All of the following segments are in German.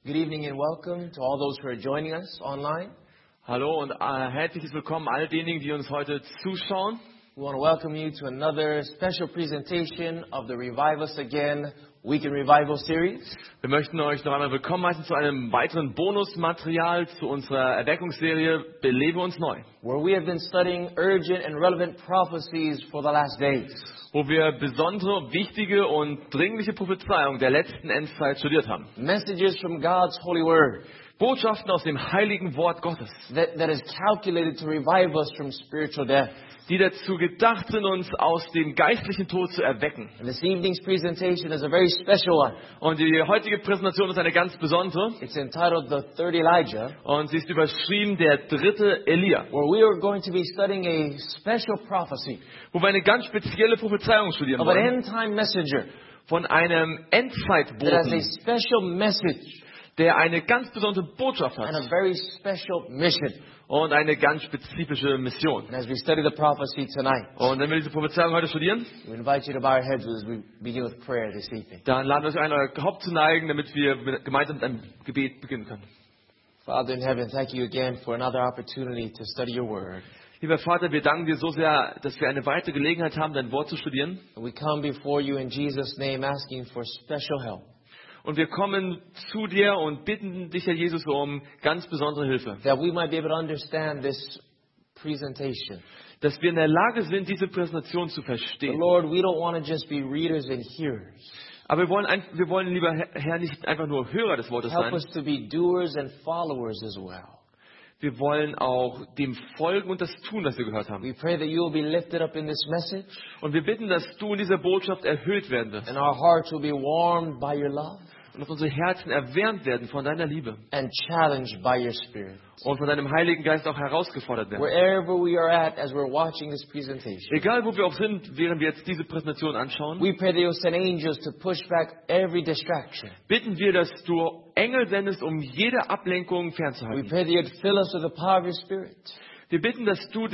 Good evening and welcome to all those who are joining us online. Hallo und herzliches Willkommen all denjenigen, die uns heute zuschauen. We want to welcome you to another special presentation of the Revive Us Again Week in Revival series. Wir möchten euch noch einmal willkommen heißen zu einem weiteren Bonusmaterial zu unserer Erweckungsserie Belebe uns neu, Where we have been studying urgent and relevant prophecies for the last days. wo wir besondere, wichtige und dringliche Prophezeiungen der letzten Endzeit studiert haben. Messages from God's holy word Botschaften aus dem heiligen Wort Gottes, that is calculated to revive us from spiritual death. die dazu gedacht sind, uns aus dem geistlichen Tod zu erwecken. And this evening's presentation is a very special one. Und die heutige Präsentation ist eine ganz besondere. It's entitled The Third Elijah, Und sie ist überschrieben der dritte Elia, where we are going to be studying a special prophecy wo wir eine ganz spezielle Prophezeiung studieren of an wollen. end-time messenger Von einem that has a Endzeitboten, special message der eine ganz besondere Botschaft and a hat very special mission. und eine ganz spezifische Mission. And as we study the prophecy tonight, Und wenn wir diese Prophezeiung heute studieren, we invite you to bow your heads as we begin with prayer this evening. dann laden wir euch ein, euer Haupt zu neigen, damit wir gemeinsam mit einem Gebet beginnen können. Father in heaven, thank you again for another opportunity to study your word. Lieber Vater, wir danken dir so sehr, dass wir eine weitere Gelegenheit haben, dein Wort zu studieren. And we come before you in Jesus' name asking for special help. Und wir kommen zu dir und bitten dich, Herr Jesus, um ganz besondere Hilfe. That we might be able to understand this presentation. Dass wir in der Lage sind, diese Präsentation zu But verstehen. Lord, we don't want to just be readers and hearers. Aber wir wollen, lieber Herr, nicht einfach nur Hörer des Wortes Help sein. us to be doers and followers as well. Wir wollen auch dem folgen und das tun, was wir gehört haben. We pray that you will be lifted up in this message Und wir bitten, dass du in dieser Botschaft erhöht werden wirst. and our hearts will be warmed by your love Und dass unsere Herzen erwärmt werden von deiner Liebe. and challenged by your spirit. Und von deinem Heiligen Geist auch herausgefordert werden. Wherever we are at as we're watching this presentation, Egal, wo wir auch sind, während wir jetzt diese Präsentation anschauen, we pray that you'll send angels to push back every distraction. bitten wir, dass du Engel sendest, um jede Ablenkung We fernzuhalten. pray that you'd fill us with the power of your spirit. Wir bitten, dass du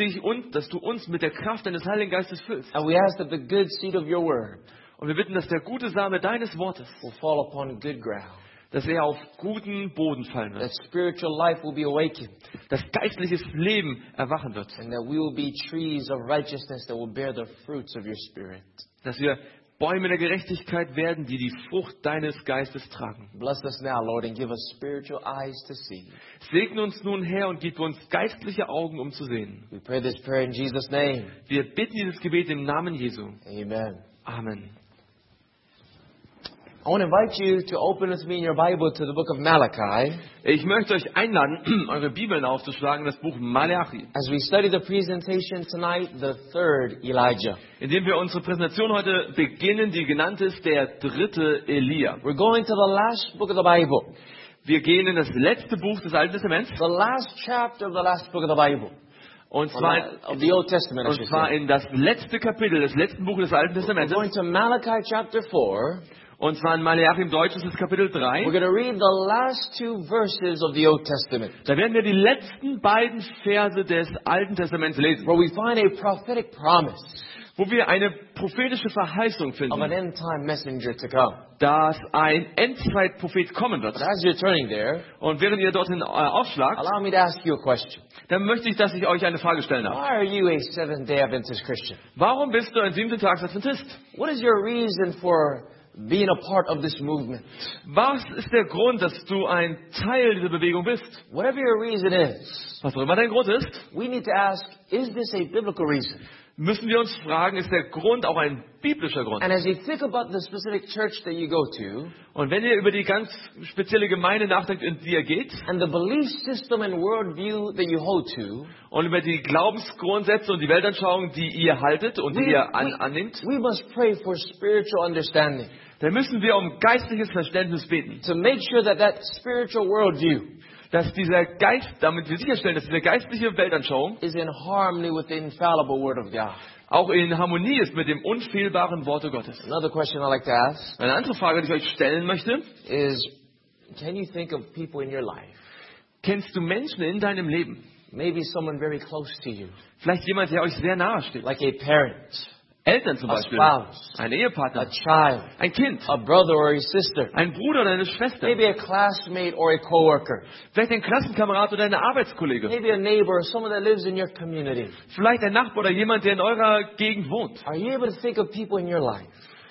uns mit der Kraft deines Heiligen Geistes füllst. And we ask that the good seed of your word Und wir bitten, dass der gute Same deines Wortes, will fall upon good ground. dass er auf guten Boden fallen That wird. spiritual life will be awakened. Dass geistliches Leben erwachen wird. And that we will be trees of righteousness that will bear the fruits of your spirit. Dass wir Bäume der Gerechtigkeit werden, die die Frucht deines Geistes tragen. Bless us now, Lord, and give us spiritual eyes to see. Segne uns nun, Herr, und gib uns geistliche Augen, um zu sehen. We pray this prayer in Jesus' name. Wir bitten dieses Gebet im Namen Jesu. Amen. Amen. I want to invite you to open with me in your Bible to the book of Malachi Ich möchte euch einladen, eure Bibeln aufzuschlagen, das Buch Malachi, as we study the presentation tonight, the third Elijah. indem wir unsere Präsentation heute beginnen, die genannt ist der dritte Elia. We're going to the last book of the Bible, Wir gehen in das letzte Buch des Alten Testaments, the last chapter of the last book of the Bible, und of the Old Testament, I should zwar say. in das letzte Kapitel des letzten Buches des Alten We're Testaments, going to Malachi chapter 4. und zwar in Malachi im Deutschen ist es Kapitel 3. We're going to read the last two verses of the Old Testament, Da werden wir die letzten beiden Verse des Alten Testaments lesen, where we find a prophetic promise wo wir eine prophetische Verheißung of an finden, end-time messenger to come. dass ein Endzeitprophet kommen wird. But as you're turning there, Und während ihr dorthin aufschlagt, allow me to ask you a question. dann möchte ich, dass ich euch eine Frage stellen darf. Why are you a Seventh-day Adventist Christian? Warum bist du ein 7-Tags-Adventist? What is your reason for being a part of this movement? Was ist der Grund, dass du ein Teil dieser Bewegung bist? Whatever your reason is, Was auch immer dein Grund ist, we need to ask, is this a biblical reason? müssen wir uns fragen, ist der Grund auch ein biblischer Grund? And as you think about the specific church that you go to, Und wenn ihr über die ganz spezielle Gemeinde nachdenkt, in die ihr geht, and the belief system and worldview that you hold to, und über die Glaubensgrundsätze und die Weltanschauung, die ihr haltet und die ihr annimmt, we must pray for spiritual understanding dann müssen wir um geistliches Verständnis beten. to make sure that that spiritual worldview Dass dieser Geist, damit wir sicherstellen, dass diese geistliche Weltanschauung is in harmony with the infallible Word of God. auch in Harmonie ist mit dem unfehlbaren Worte Gottes. Another question I'd like to ask Eine andere Frage, die ich euch stellen möchte: is, can you think of people in your life, Kennst du Menschen in deinem Leben? maybe someone very close to you, Vielleicht jemand, der euch sehr nahe steht. like a parent, Eltern zum a Beispiel, spouse, ein a Ehepartner, child, ein Kind, a brother or a sister, ein Bruder oder eine Schwester, maybe a classmate or a coworker, vielleicht ein Klassenkamerad oder eine Arbeitskollege, maybe a neighbor or someone that lives in your community. vielleicht ein Nachbar oder jemand, der in eurer Gegend wohnt. Are you able to think of people in your life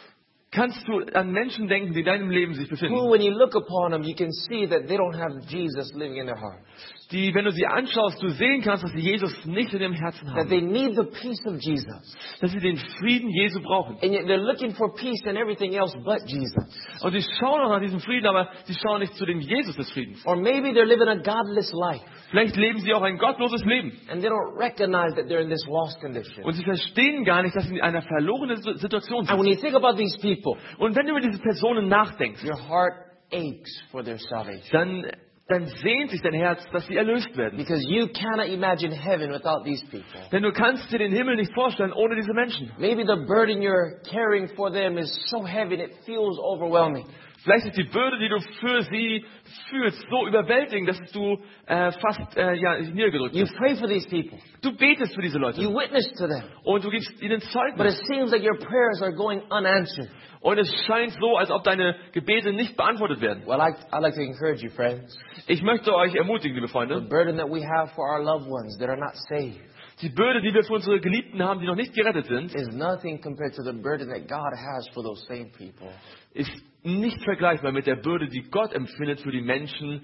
Kannst du an Menschen denken, die in deinem Leben sich who, befinden, when you look upon them, you can see that they don't have Jesus living in their heart, die, wenn du sie anschaust, du sehen kannst, dass sie Jesus nicht in ihrem Herzen that haben, they need the peace of Jesus, dass sie den Frieden Jesu brauchen. and yet they're looking for peace in everything else but Jesus? Und sie schauen auch nach diesem Frieden, aber sie schauen nicht zu dem Jesus des Friedens. Or maybe they're living a godless life, Vielleicht leben sie auch ein gottloses Leben. and they don't recognize that they're in this lost condition. Und sie verstehen gar nicht, dass sie in einer verlorenen Situation And when sind. you think about these people, Und wenn du über diese Personen nachdenkst, your heart aches for their salvation. dann sehnt sich dein Herz, dass sie erlöst werden. Because you cannot imagine heaven without these people. Denn du kannst dir den Himmel nicht vorstellen ohne diese Menschen. Maybe the burden you're carrying for them is so heavy it feels overwhelming. Vielleicht ist die Bürde, die du für sie fühlst, so überwältigend, dass du fast niedergedrückt You bist. pray for these people. Du betest für diese Leute You witness to them. und du gibst ihnen But it Zeugnis. seems like your prayers are going unanswered. Und es scheint so, als ob deine Gebete nicht beantwortet werden. Well, I'd like to encourage you, friends. Ich möchte euch ermutigen, liebe The Freunde, burden that we have for our loved ones that are not saved die Bürde, die wir für unsere Geliebten haben, die noch nicht gerettet sind, is nothing compared to the burden that God has for those same people. ist nicht vergleichbar mit der Bürde, die Gott empfindet für die Menschen,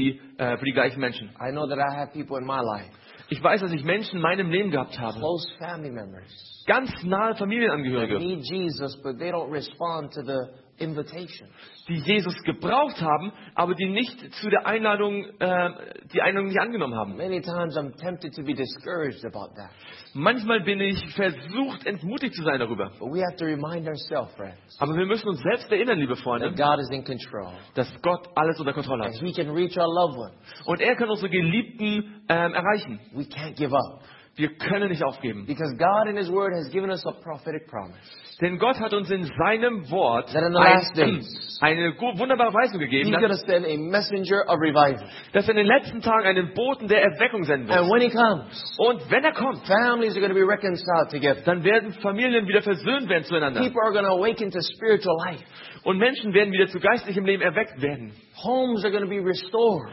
für die gleichen Menschen. I know that I have people in my life, Ich weiß, dass ich Menschen in meinem Leben gehabt habe, close family members, ganz nahe that Familienangehörige, need Jesus, but they don't respond to the invitation. die Jesus gebraucht haben, aber die nicht zu der Einladung, die Einladung nicht angenommen haben. Many times I'm tempted to be discouraged about that. Manchmal bin ich versucht, entmutigt zu sein darüber. But we have to remind ourselves, friends, Aber wir müssen uns selbst erinnern, liebe that Freunde, God is in control. dass Gott alles unter Kontrolle And hat. He can reach our loved ones. Und er kann unsere Geliebten erreichen. We can't give up. Wir können nicht aufgeben. Because God in His Word has given us a prophetic promise. Denn Gott hat uns in seinem Wort That in the last days, eine wunderbare Weisung He's gegeben, going to send a messenger of revival. dass er in den letzten Tagen einen Boten der Erweckung senden And wird. when He comes, Und wenn er kommt, families are going to be reconciled together. dann werden Familien wieder versöhnt werden zueinander. People are going to awaken to spiritual life. Und Menschen werden wieder zu geistlichem Leben erweckt werden. Homes are going to be restored.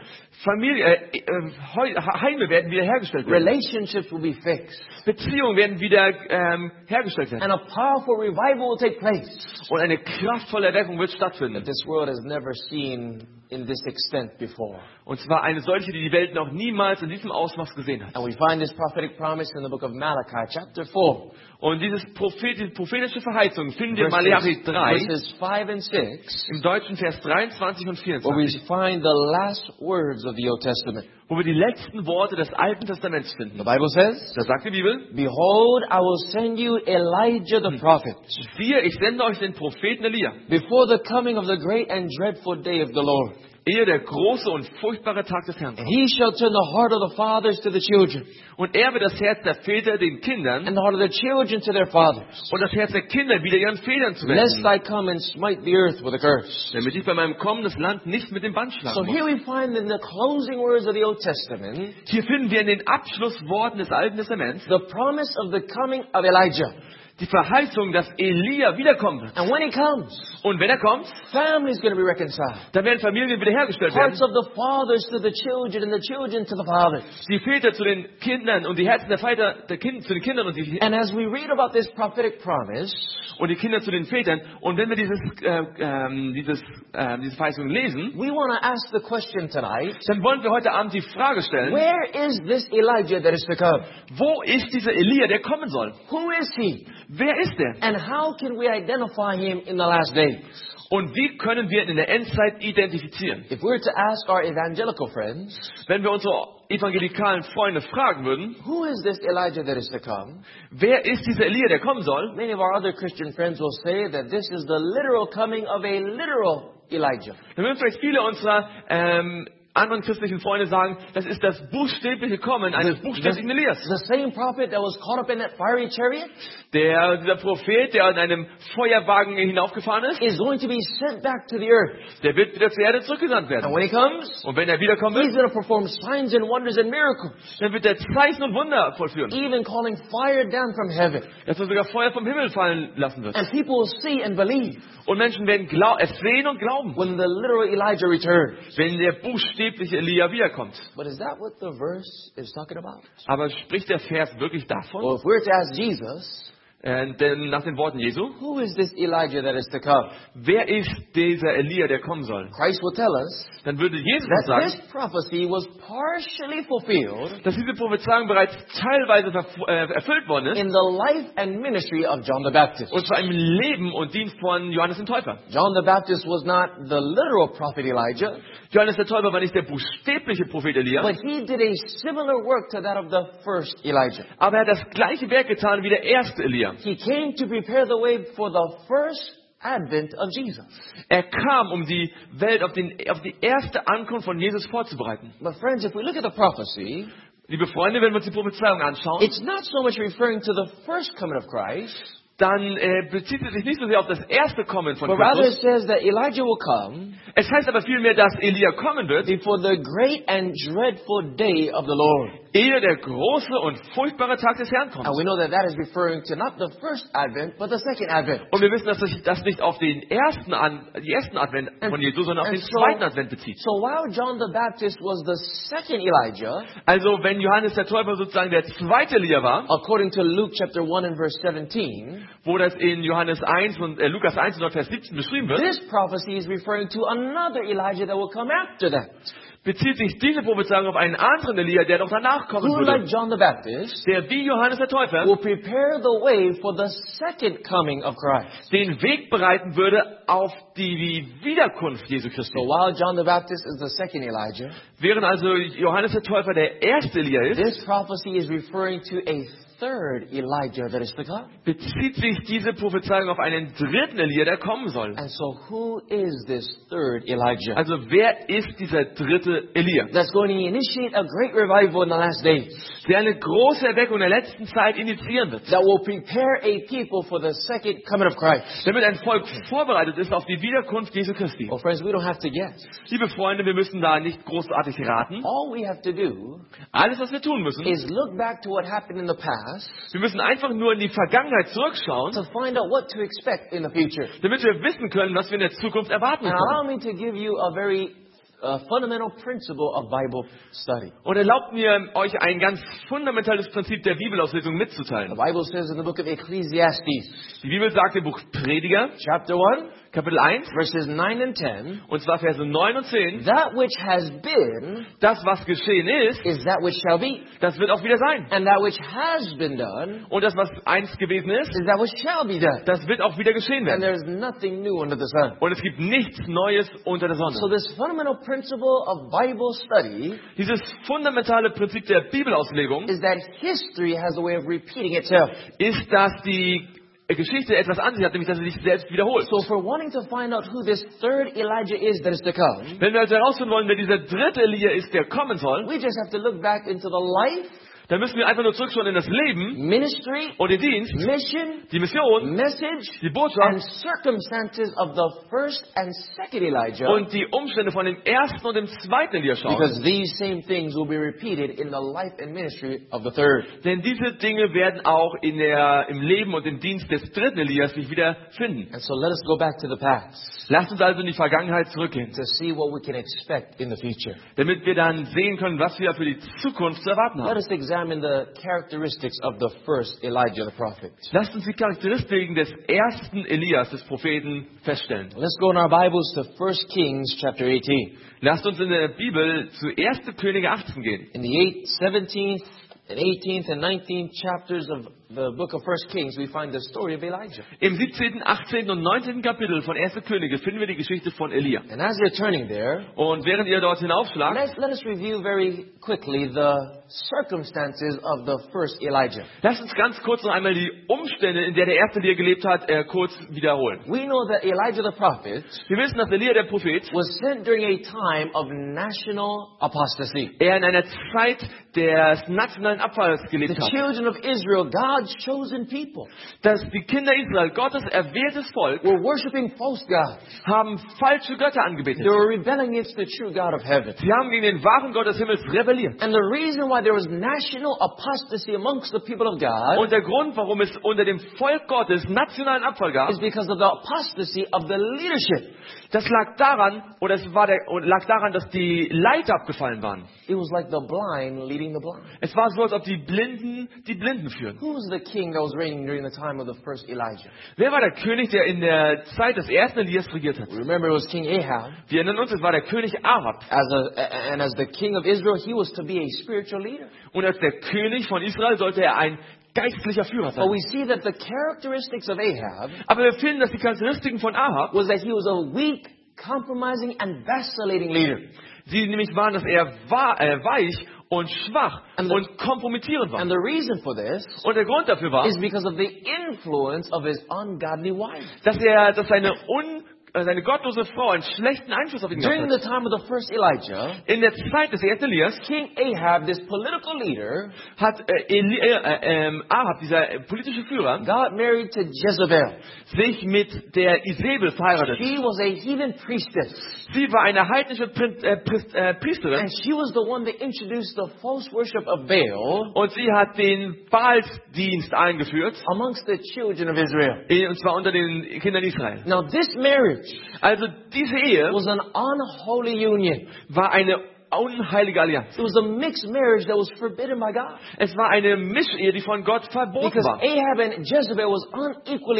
Heime werden wieder hergestellt werden. Relationships will be fixed. Beziehungen werden wieder hergestellt werden. And a powerful revival will take place Und eine kraftvolle Erweckung wird that stattfinden. this world has never seen in this extent before. Und zwar eine solche, die die Welt noch niemals in diesem Ausmaß gesehen hat. And we find this prophetic promise in the book of Malachi, chapter 4, Und diese prophetische Verheißung finden wir in Malachi 3, verses 5 and 6, im deutschen Vers 23 und where we 24, find the last words of the Old Testament. wo wir die letzten Worte des Alten Testaments finden. The Bible says, Da sagt die Bibel, Behold, I will send you Elijah the prophet siehe, ich sende euch den Propheten Elia, before the coming of the great and dreadful day of the Lord. ehe der große und furchtbare Tag des Herrn And kommt. he shall turn the heart of the fathers to the children, Und er wird das Herz der Väter den Kindern and the heart of the children to their fathers, und das Herz der Kinder wieder ihren Vätern zu lest wenden, I come and smite the earth with a curse. damit ich bei meinem Kommen das Land nicht mit dem Band So schlagen here muss. we find in the closing words of the Old Testament Hier finden wir in den Abschlussworten des Alten Testaments the promise of the coming of Elijah. die Verheißung, dass Elia wiederkommen wird. And when he comes, Und wenn er kommt, families going to be reconciled. dann werden Familien wiederhergestellt Hearts werden. of the fathers to the children and the children to the fathers. Die Väter zu den Kindern und die Herzen der Väter zu den Kindern und die And as we read about this prophetic promise, Kinder zu den Vätern. Und wenn wir diese Verheißung lesen, we want to ask the question tonight, dann wollen wir heute Abend die Frage stellen, where is this Elijah that is to come? wo ist dieser Elia, der kommen soll? Who is he? Wer ist er? And how can we identify him in the last days? Und wie können wir ihn in der Endzeit identifizieren? If we were to ask our evangelical friends, Wenn wir unsere evangelikalen Freunde fragen würden, who is this Elijah that is to come? wer ist dieser Elia, der kommen soll? Many of our other Christian friends will say that this is the literal coming of a literal Elijah. Dann würden vielleicht viele unserer anderen christlichen Freunde sagen, das ist das buchstäbliche Kommen eines buchstäblichen Elias. The same prophet that was caught up in that fiery chariot Dieser Prophet, der in einem Feuerwagen hinaufgefahren ist, is going to be sent back to the earth. der wird wieder zur Erde zurückgesandt werden. And when he comes, Und wenn er wiederkommen he's wird, going to perform signs and wonders and miracles, dann wird er Zeichen und Wunder vollführen. even calling fire down from heaven. Dass er sogar Feuer vom Himmel fallen lassen wird. And people will see and believe Und Menschen werden es sehen und glauben, when the literal Elijah returns. wenn der buchstäbliche Elia wiederkommt. But is that what the verse is talking about? Aber spricht der Vers wirklich davon? Well, if we're to ask Jesus, Denn nach den Worten Jesu, who is this Elijah that is to come? wer ist dieser Elia, der kommen soll? Christ will tell us Dann würde Jesus uns that this sagen, prophecy was partially fulfilled dass diese Prophezeiung bereits teilweise erfüllt worden ist. in the life and ministry of John the Baptist. Und zwar im Leben und Dienst von Johannes dem Täufer. John the Baptist was not the literal prophet Elijah, Johannes der Täufer war nicht der buchstäbliche Prophet Elia, but he did a similar work to that of the first Elijah. aber er hat das gleiche Werk getan wie der erste Elia. He came to prepare the way for the first advent of Jesus. Er kam, um die Welt auf die erste Ankunft von Jesus vorzubereiten. But friends, if we look at the prophecy, Liebe Freunde, wenn wir uns die Prophezeiung anschauen, it's not so much referring to the first coming of Christ, dann bezieht es sich nicht so sehr auf das erste Kommen von but rather it Christus. says that Elijah will come Es heißt aber vielmehr, dass Elia kommen wird, before the great and dreadful day of the Lord. ehe der große und furchtbare Tag des Herrn kommt. And we know that that is referring to not the first advent, but the second advent. Und wir wissen, dass sich das nicht auf die ersten Advent von Jesus, sondern auf den zweiten Advent bezieht. So while John the Baptist was the second Elijah, Also wenn Johannes der Täufer sozusagen der zweite Elia war, according to Luke chapter 1 and verse 17, wo das in Johannes 1 und Lukas 1 und Vers 17 beschrieben wird, this prophecy is referring to another Elijah that will come after that. bezieht sich diese Prophezeiung auf einen anderen Elia, der noch danach kommen Who, like würde, John the Baptist, der wie Johannes der Täufer will prepare the way for the second coming of Christ. den Weg bereiten würde auf die Wiederkunft Jesu So Christi. while John the Baptist is the second Elijah, Während also Johannes der Täufer der erste Elia ist, this prophecy is referring to a third Elijah that is to come. bezieht sich diese Prophezeiung auf einen dritten Elia, der kommen soll. And so who is this third Elijah? Also wer ist dieser dritte Elia, That's going to initiate a great revival in the last days. der eine große Erweckung in der letzten Zeit initiieren wird, That will prepare a people for the second coming of Christ. damit ein Volk vorbereitet ist auf die Wiederkunft Jesu Christi. Well, friends, we don't have to guess. Liebe Freunde, wir müssen da nicht großartig raten. All we have to do Alles, was wir tun müssen, is look back to what happened in the past wir müssen einfach nur in die Vergangenheit zurückschauen, to find out what to expect in the future. damit wir wissen können, was wir in der Zukunft erwarten And können. allow me to give you a very fundamental principle of Bible study. Und erlaubt mir, euch ein ganz fundamentales Prinzip der Bibelauslesung The mitzuteilen. Bible says in the book of Ecclesiastes, Die Bibel sagt im Buch Prediger, chapter 1, Kapitel 1, verses 9 and 10, und zwar Verse 9 und 10, that which has been das, was geschehen ist, is that which shall be, das wird auch wieder sein. and that which has been done Und das, was einst gewesen ist, is that which shall be done. das wird auch wieder geschehen And werden. there's nothing new under the sun. Und es gibt nichts Neues unter der So Sonne. this fundamental principle of Bible study Dieses fundamentale Prinzip der Bibelauslegung is that history has a way of repeating itself. ist, dass die Geschichte etwas an sich hat, nämlich dass sie sich selbst wiederholt. So for wanting to find out who this third Elijah is that is to come, Wenn wir also herausfinden wollen, wer dieser dritte Elia ist, der kommen soll, we just have to look back into the life, dann müssen wir einfach nur zurückschauen in das Leben ministry, und den Dienst, mission, die Mission, message, die and Botschaft circumstances of the first and second Elijah, und die Umstände von dem ersten und dem zweiten Elia schauen. because these same things will be repeated in the life and ministry of the third. Denn diese Dinge werden auch im Leben und im Dienst des dritten Elias sich wieder finden. And so let us go back to the past Lasst uns also in die Vergangenheit zurückgehen, to see what we can expect in the future. damit wir dann sehen können, was wir für die Zukunft zu erwarten Let haben. us examine the characteristics of the first Elijah the prophet. Lasst uns die Charakteristiken des ersten Elias, des Propheten, feststellen. Let's go in our Bibles to 1 Kings chapter 18. Lasst uns in der Bibel zu 1. Könige 18 gehen. In the 17th and 18th and 19th chapters of the book of 1 Kings, we find the story of Elijah. Im 17., 18. und 19. Kapitel von 1. Könige finden wir die Geschichte von Elia. And as you're turning there, Und während ihr dort hinaufschlagt, let us review very quickly the circumstances of the first Elijah. lasst uns ganz kurz noch einmal die Umstände, in der der erste Elia gelebt hat, kurz wiederholen. We know that Elijah the prophet Wir wissen, dass Elia, der Prophet, was sent during a time of national apostasy. er in einer Zeit des nationalen Abfalls gelebt The hat. children of Israel, God's chosen people, Dass die Kinder Israel, Gottes erwähltes Volk, were worshiping false gods. haben falsche Götter They angebetet. were rebelling against the true God of heaven. Sie haben gegen den wahren Gott des Himmels rebelliert. And the reason why there was national apostasy amongst the people of God Und der Grund, warum es unter dem Volk Gottes nationalen Abfall gab, is because of the apostasy of the leadership. das lag daran, lag daran, dass die Leiter abgefallen waren. It was like the blind leading the blind. Es war so, als ob die Blinden führen. Who was the king that was reigning during the time of the first Elijah? Wer war der König, der in der Zeit des ersten Elias regiert hat? Remember, it was King Ahab. Wir erinnern uns, es war der König Ahab. As the king of Israel, he was to be a spiritual leader. Und als der König von Israel sollte er ein geistlicher Führer But sein. we see that the characteristics of Ahab Aber wir finden, dass die Charakteristiken von Ahab, was that he was a weak, compromising, and vacillating leader. sie nämlich waren, dass er weich und schwach und kompromittierend war. And the reason for this Und der Grund dafür war, is because of the influence of his ungodly wife. dass seine gottlose Frau einen schlechten Einfluss auf ihn During gehabt the time of the first Elijah, hat. In der Zeit des ersten Elias King Ahab, this political leader, hat Ahab, dieser politische Führer, got married to Jezebel. sich mit der Isabel verheiratet. She was a heathen priestess. Sie war eine heidnische Priesterin And she was the one that introduced the false worship of Baal und sie hat den Baalsdienst eingeführt, amongst the children of Israel. und zwar unter den Kindern Israel. Now this marriage Also diese Ehe was an unholy union. war eine unheilige Allianz. It was a mixed marriage that was forbidden by God. Es war eine Mischehe, die von Gott verboten Because war. Ahab and Jezebel was unequally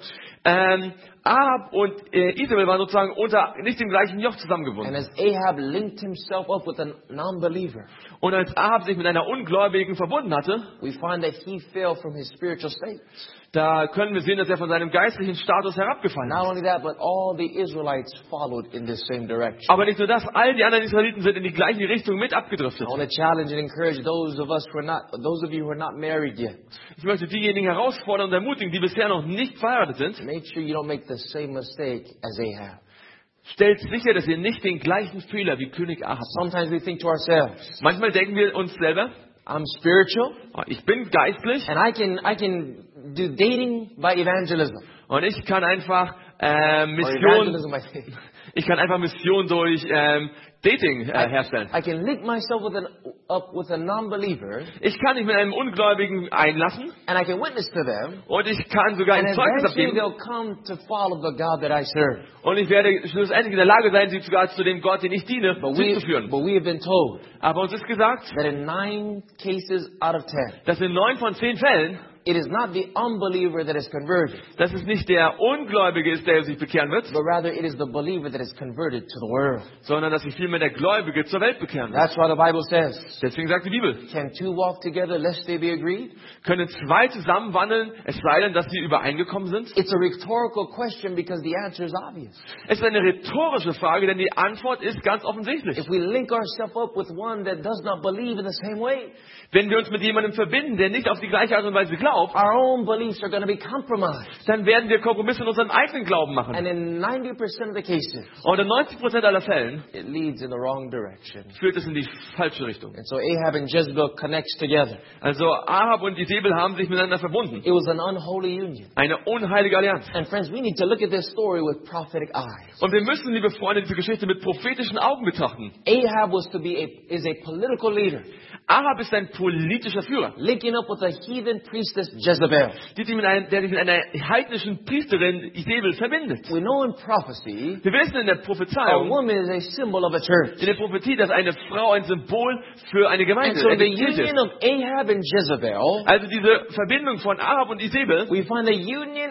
yoked. Ahab und Isabel waren sozusagen unter nicht dem gleichen Joch And zusammengebunden. as Ahab linked himself up with a non-believer, Und als Ahab sich mit einer Ungläubigen verbunden hatte, we find that he fell from his spiritual state. da können wir sehen, dass er von seinem geistlichen Status herabgefallen Not ist. only that, but all the Israelites followed in this same direction. Aber nicht nur das, all die anderen Israeliten sind in die gleiche Richtung mit abgedriftet. I want to challenge and encourage those of you who are not married yet. Ich möchte diejenigen herausfordern und ermutigen, die bisher noch nicht verheiratet sind. Make sure you don't make the same mistake as Ahab. Stellt sicher, dass ihr nicht den gleichen Fehler wie König Ahab macht. Sometimes we think to ourselves, Manchmal denken wir uns selber, I'm spiritual ich bin geistlich and I can do dating by evangelism. und ich kann einfach Or Mission evangelism by dating. Ich kann einfach Mission durch Dating herstellen. I can link myself up with a non-believer Ich kann mich mit einem Ungläubigen einlassen and I can witness to them. und ich kann sogar And ein Zeugnis eventually abgeben they'll come to follow the God that I serve. und ich werde schlussendlich in der Lage sein, sie sogar zu dem Gott, den ich diene, But zuzuführen. we have been told Aber uns ist gesagt, that in 9 cases out of 10, dass in 9 von 10 Fällen, it is not the unbeliever that is converted, dass es nicht der Ungläubige ist, der sich bekehren wird, but rather it is the believer that is converted to the world. sondern dass sich vielmehr der Gläubige zur Welt bekehren wird. That's why the Bible says, Deswegen sagt die Bibel, can two walk together lest they be agreed? können zwei zusammen wandeln, es sei denn, dass sie übereingekommen sind? It's a rhetorical question because the answer is obvious. Es ist eine rhetorische Frage, denn die Antwort ist ganz offensichtlich. If we link ourselves up with one that does not believe in the same way, Wenn wir uns mit jemandem verbinden, der nicht auf die gleiche Art und Weise glaubt, our own beliefs are going to be compromised. dann werden wir Kompromisse in unserem eigenen Glauben machen. And in 90% of the cases, Und in 90% aller Fällen it leads in the wrong direction. führt es in die falsche Richtung. And so Ahab and Jezebel connects together. Also Ahab und Isabel haben sich miteinander verbunden. It was an unholy union. Eine unheilige Allianz. And friends, we need to look at this story with prophetic eyes. Und wir müssen, liebe Freunde, diese Geschichte mit prophetischen Augen betrachten. Ahab is a political leader, Ahab ist ein politischer Führer, linking up with a heathen priestess Jezebel. der sich mit einer heidnischen Priesterin Isabel verbindet. We know in prophecy, Wir wissen in der a Prophezeiung, woman is a symbol of a church. in der Prophetie, dass eine Frau ein Symbol für eine Gemeinde, And so eine the Kirche union ist. of Ahab and Jezebel, Also diese Verbindung von Ahab und Isabel, we find a union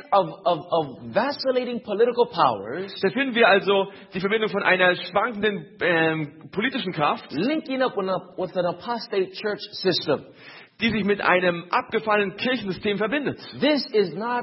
of vacillating political powers da finden wir also die Verbindung von einer schwankenden politischen Kraft, linking up with an apostate church system. die sich mit einem abgefallenen Kirchensystem verbindet. This is not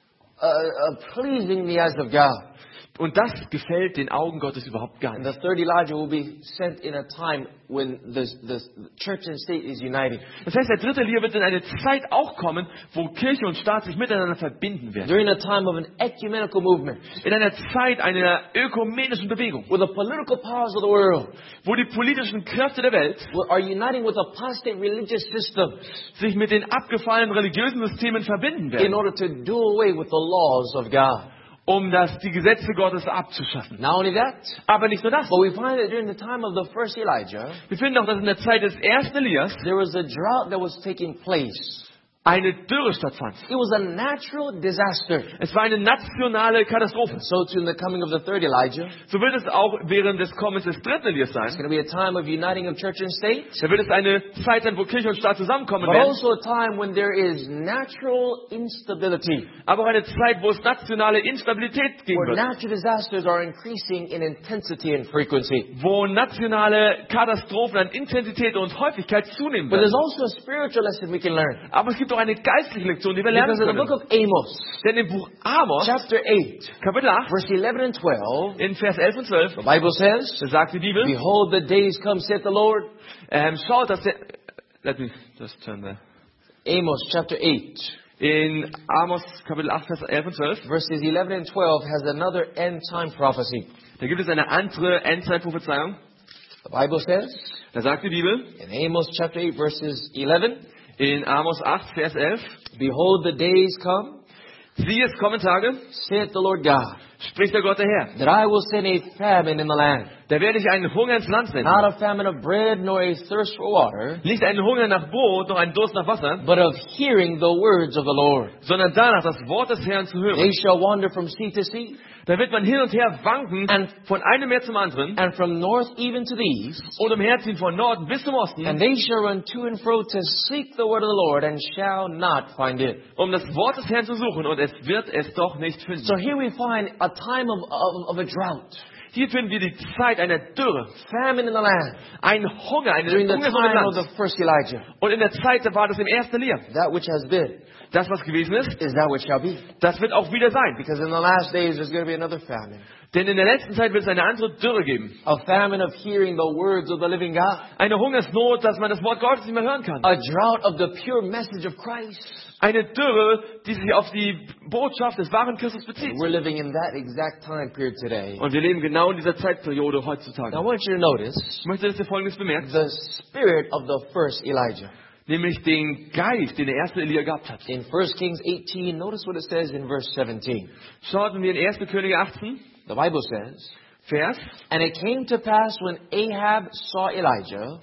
pleasing in the eyes of God. Und das gefällt den Augen Gottes überhaupt gar And nicht. the third Elijah will be sent in a time when the church and state is uniting. Das heißt, der dritte Elia wird in eine Zeit auch kommen, wo Kirche und Staat sich miteinander verbinden werden. During a time of an ecumenical movement, In einer Zeit einer ökumenischen Bewegung, where the political powers of the world wo die politischen Kräfte der Welt are uniting with apostate religious systems sich mit den abgefallenen religiösen Systemen verbinden in werden, order to do away with the laws of God. die Gesetze Gottes abzuschaffen. Not only that, Aber nicht nur das. but we find that during the time of the first Elijah, Wir finden auch, dass in der Zeit des ersten Elias there was a drought that was taking place. eine Dürre stattfand. It was a natural disaster. Es war eine nationale Katastrophe. So too in the coming of the third Elijah, So wird es auch während des Kommens des dritten Elias it's sein. going to be a time of uniting of church and state, Da wird es eine Zeit sein, wo Kirche und Staat zusammenkommen but werden. also a time when there is natural instability, Aber auch eine Zeit, wo es nationale Instabilität geben where wird. natural disasters are increasing in intensity and frequency. Wo nationale Katastrophen an Intensität und Häufigkeit zunehmen But werden. there's also a spiritual lesson we can learn. Aber es gibt auch eine geistliche Lektion, die wir lernen Because in the book können. of Amos, Denn im Buch Amos, chapter 8, Kapitel 8, verse 11 and 12, in Vers 11 und 12, the Bible says, da sagt die Bibel, Behold, the days come, saith the Lord. schaut, dass der... Let me just turn there. Amos chapter 8, In Amos Kapitel 8, Vers 11 und 12, verses 11 and 12 has another end time prophecy. da gibt es eine andere Endzeitprophezeiung. The Bible says, Da sagt die Bibel, in Amos chapter 8, verses 11, in Amos 8, Vers 11, Behold, the days come, siehe, es kommen Tage, saith the Lord God, spricht der Gott der Herr, that I will send a famine in the land, da werde ich einen Hunger ins Land senden. not a famine of bread, nor a thirst for water, Nicht einen Hunger nach Brot, noch einen Durst nach Wasser, but of hearing the words of the Lord. sondern danach das Wort des Herrn zu hören. They shall wander from sea to sea, Da wird man hin und her wanken, And- von einem Meer zum anderen, and from north even to the east, und umherziehen von Norden bis zum Osten, and they shall run to and fro to seek the word of the Lord, and shall not find it. um das Wort des Herrn zu suchen, und es wird es doch nicht finden. So here we find a time of a drought, Hier finden wir die Zeit einer Dürre, famine in the land, ein Hunger, eine during the Hungersnot im time of Land. the first Elijah. Und in der Zeit, da war das im ersten Elia. That which has been Das, was gewesen ist, is that which shall be. das wird auch wieder sein. Because in the last days there's going to be another famine. Denn in der letzten Zeit wird es eine andere Dürre geben. A famine of hearing the words of the living God. Eine Hungersnot, dass man das Wort Gottes nicht mehr hören kann. A drought of the pure message of Christ. Eine Dürre, die sich auf die Botschaft des wahren Christus bezieht. We're living in that exact time period today. Und wir leben genau in dieser Zeitperiode heutzutage. Now I want you to notice Ich möchte, dass ihr Folgendes bemerkt, the spirit of the first Elijah. nämlich den Geist, den der erste Elia gehabt hat. In 1 Kings 18, notice what it says in verse 17. Schauten wir in 1. Könige 18, The Bible says, Vers, And it came to pass when Ahab saw Elijah,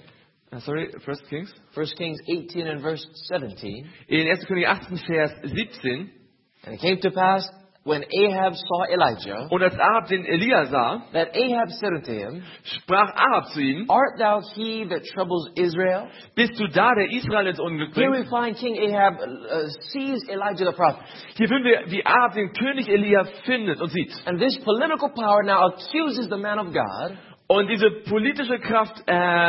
1. Kings, 1 Kings 18 and verse 17, in 1. Könige 18, Vers 17, and it came to pass when Ahab saw Elijah, und als Ahab den Elia sah, that Ahab said unto him, sprach Ahab zu ihm, Art thou he that troubles Israel? bist du da, der Israel ins Unglück Here bringt? we find King Ahab sees Elijah the prophet. Hier finden wir, wie Ahab den König Elia findet und sieht. And this political power now accuses the man of God Und diese politische Kraft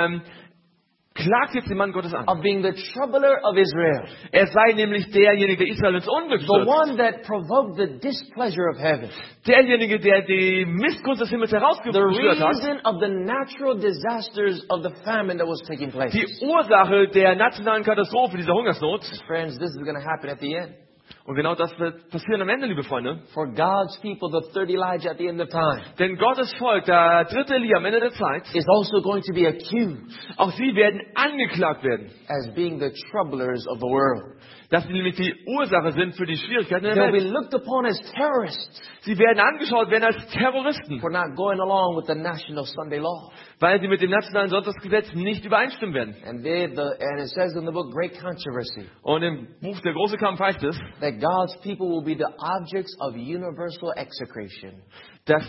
klagt jetzt den Mann Gottes an. of being the troubler of Israel. Er sei nämlich derjenige, der Israel ins Unglück The stürzt. one that provoked the displeasure of heaven. Derjenige, der die Missgunst des Himmels The herausgeführt hat. reason of the natural disasters of the famine that was taking place. Die Ursache der nationalen Katastrophe, dieser Hungersnot. Friends, this is going to happen at the end. Und genau das wird passieren am Ende, liebe Freunde. For God's people, the third Elijah at the end of time, Denn Gottes Volk, der dritte Elia am Ende der Zeit, is also going to be accused auch sie werden angeklagt werden. as being the troublers of the world. Dass sie nämlich die Ursache sind für die Schwierigkeiten in der They'll be Welt. looked upon as terrorists Sie werden angeschaut werden als Terroristen, for not going along with the national Sunday law. weil sie mit dem nationalen Sonntagsgesetz nicht übereinstimmen werden. And it says in the book, great controversy, Und im Buch Der große Kampf heißt es, that God's people will be the objects of universal execration. dass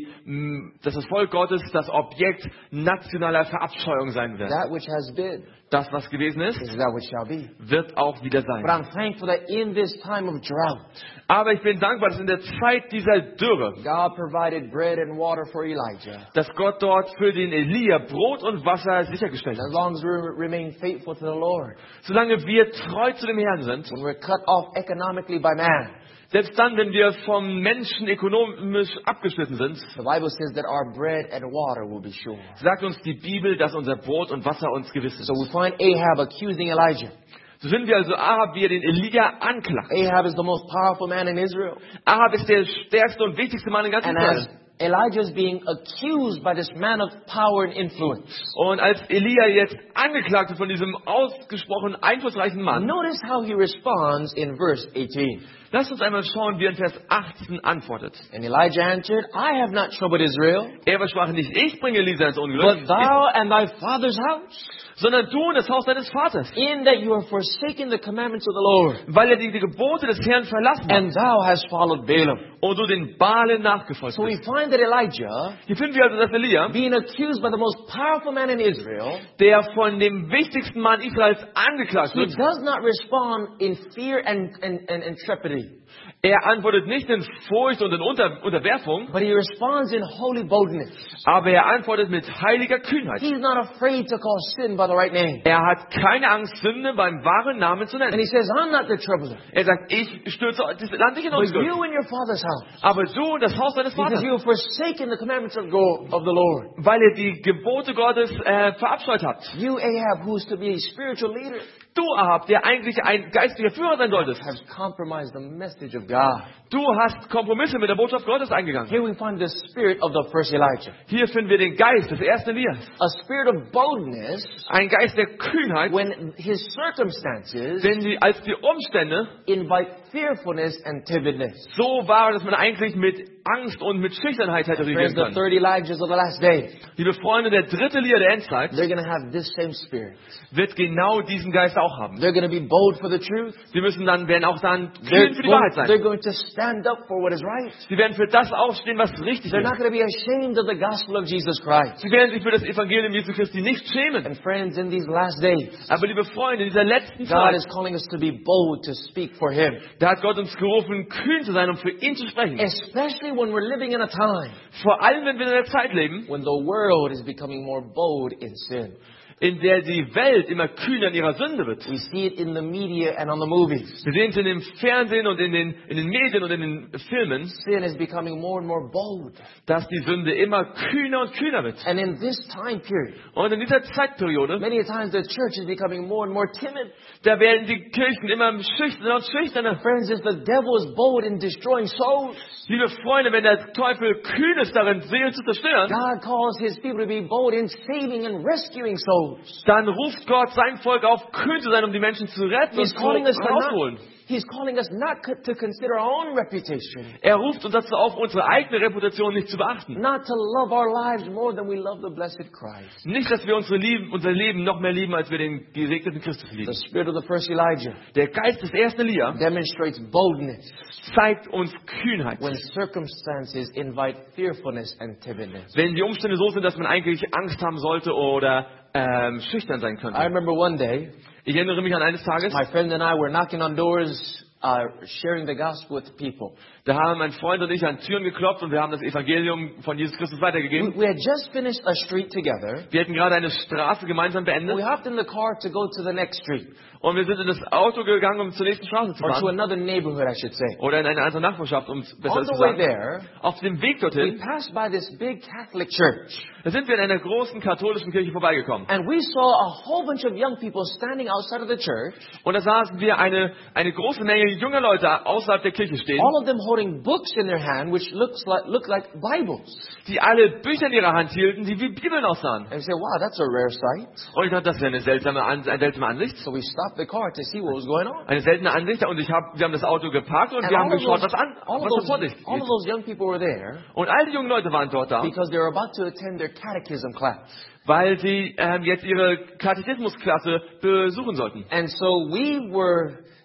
das Volk Gottes das Objekt nationaler Verabscheuung sein wird. That which has been Das, was gewesen ist, is that which shall be. wird auch wieder But sein. I'm thankful that in this time of drought, Aber ich bin dankbar, dass in der Zeit dieser Dürre, God provided bread and water for Elijah. dass Gott dort für den Elia Brot und Wasser sichergestellt As hat. long as we remain faithful to the Lord, Solange wir treu zu dem Herrn sind, when we're cut off economically by man, selbst dann, wenn wir vom Menschen ökonomisch abgeschnitten sind, the Bible says that our bread and water will be sure. sagt uns die Bibel, dass unser Brot und Wasser uns gewiss ist. So we find Ahab accusing Elijah. So finden wir also Ahab, wie er den Elia anklagt. Ahab is the most powerful man in Israel. Ahab ist der stärkste und wichtigste Mann in ganz And as Israel. Elijah is being accused by this man of power and influence, Und als Elia jetzt angeklagt wird von diesem ausgesprochen einflussreichen Mann, notice how he responds in verse 18. lasst uns einmal schauen, wie er in Vers 18 antwortet. And Elijah answered, I have not troubled Israel, Er aber sprach nicht, ich bringe Elisa ins Unglück, but thou and thy father's house, sondern du und das Haus deines Vaters, in that you have forsaken the commandments of the Lord, weil er die Gebote des Herrn verlassen hat and thou hast followed Balaam. und du den Balen nachgefolgt So we bist. find that Elijah, Hier finden wir also, dass Elia, being accused by the most powerful man in Israel, der von dem wichtigsten Mann Israels angeklagt he wird, does not respond in fear and trepidity, er antwortet nicht in Furcht und in Unterwerfung, but he responds in holy boldness. aber er antwortet mit heiliger Kühnheit. He's not afraid to call sin by the right name. Er hat keine Angst, Sünde beim wahren Namen zu And nennen. he says, I'm not the troubler, Er sagt, ich stürze das Land nicht in but Unschuld, you and your father's house, aber du und das Haus deines because Vaters, you have forsaken the commandments of the Lord. weil ihr die Gebote Gottes verabscheut habt. You, Ahab, who is to be a spiritual leader, Du, Ahab, der eigentlich ein geistlicher Führer sein solltest, have compromised the message of God. du hast Kompromisse mit der Botschaft Gottes eingegangen. Here we find the spirit of the first Elijah. Hier finden wir den Geist des ersten Elias. A spirit of boldness Ein Geist der Kühnheit, when his circumstances als die Umstände invite fearfulness and timidness. so waren, dass man eigentlich mit Angst und mit Schüchternheit hätte Friends, regieren the können. 30 Elijahs of the last days, Liebe Freunde, der dritte Elia der Endzeit they're going to have this same spirit. wird genau diesen Geist auch haben. They're going to be bold for the truth. Sie werden auch dann kühn für die Wahrheit They're sein. going to stand up for what is right. Sie werden für das aufstehen, was richtig They're not ist. going to be ashamed of the gospel of Jesus Christ. Sie werden sich für das Evangelium Jesu Christi nicht schämen. And friends, in these last days, Aber liebe Freunde, in dieser letzten God Zeit, is calling us to be bold to speak for Him. da hat Gott uns gerufen, kühn zu sein, um für ihn zu sprechen. Especially when we're living in a time Vor allem, wenn wir in einer Zeit leben, when the world is becoming more bold in sin. in der die Welt immer kühner in ihrer Sünde wird. We see it in the media and on the movies. Wir sehen es in dem Fernsehen und in den Medien und in den Filmen, Sin is becoming more and more bold. dass die Sünde immer kühner und kühner wird. And in this time period, Und in dieser Zeitperiode, many times the church is becoming more and more timid. da werden die Kirchen immer schüchterner und schüchterner. Friends, if the devil is bold in destroying souls, Liebe Freunde, wenn der Teufel kühn ist darin, Seelen zu zerstören, God calls His people to be bold in saving and rescuing souls. dann ruft Gott sein Volk auf, kühn zu sein, um die Menschen zu retten und He's calling us zu to rausholen. He's calling us not to consider our own reputation, Er ruft uns dazu auf, unsere eigene Reputation nicht zu beachten. not to love our lives more than we love the blessed Christ. Nicht, dass wir unser Leben noch mehr lieben, als wir den gesegneten Christus lieben. The spirit of the first Elijah Der Geist des ersten Elia demonstrates boldness zeigt uns Kühnheit. when circumstances invite fearfulness and timidness. Wenn die Umstände so sind, dass man eigentlich Angst haben sollte oder schüchtern sein I könnte. remember one day, Ich erinnere mich an eines Tages, my friend and I were knocking on doors, sharing the gospel with people. da haben mein Freund und ich an Türen geklopft und wir haben das Evangelium von Jesus Christus weitergegeben. We had just finished a street together. Wir hätten gerade eine Straße gemeinsam beendet We hopped in the car to go to the next street, und wir sind in das Auto gegangen, um zur nächsten Straße zu or to fahren. another neighborhood, I should say. Oder in eine andere Nachbarschaft, um es besser On zu the way sagen. there, Auf dem Weg we dorthin, passed by this big Catholic church, da sind wir in einer großen katholischen Kirche vorbeigekommen. and we saw a whole bunch of young people standing outside of the church, Und da saßen wir eine große Menge junger Leute außerhalb der Kirche stehen, all of them holding books in their hand, which look like Bibles. die alle Bücher in ihrer Hand hielten, die wie Bibeln aussahen. And we said, wow, that's a rare sight. Und ich dachte, das ist ja eine seltsame Ansicht. So we stopped the car to see what was going on. Eine seltene Ansicht. Und wir haben das Auto geparkt und wir haben geschaut, was da vor sich all of geht. those young people were there Und all die jungen Leute waren dort da, because they were about to attend their catechism class. weil sie jetzt ihre Katechismusklasse besuchen sollten. And so we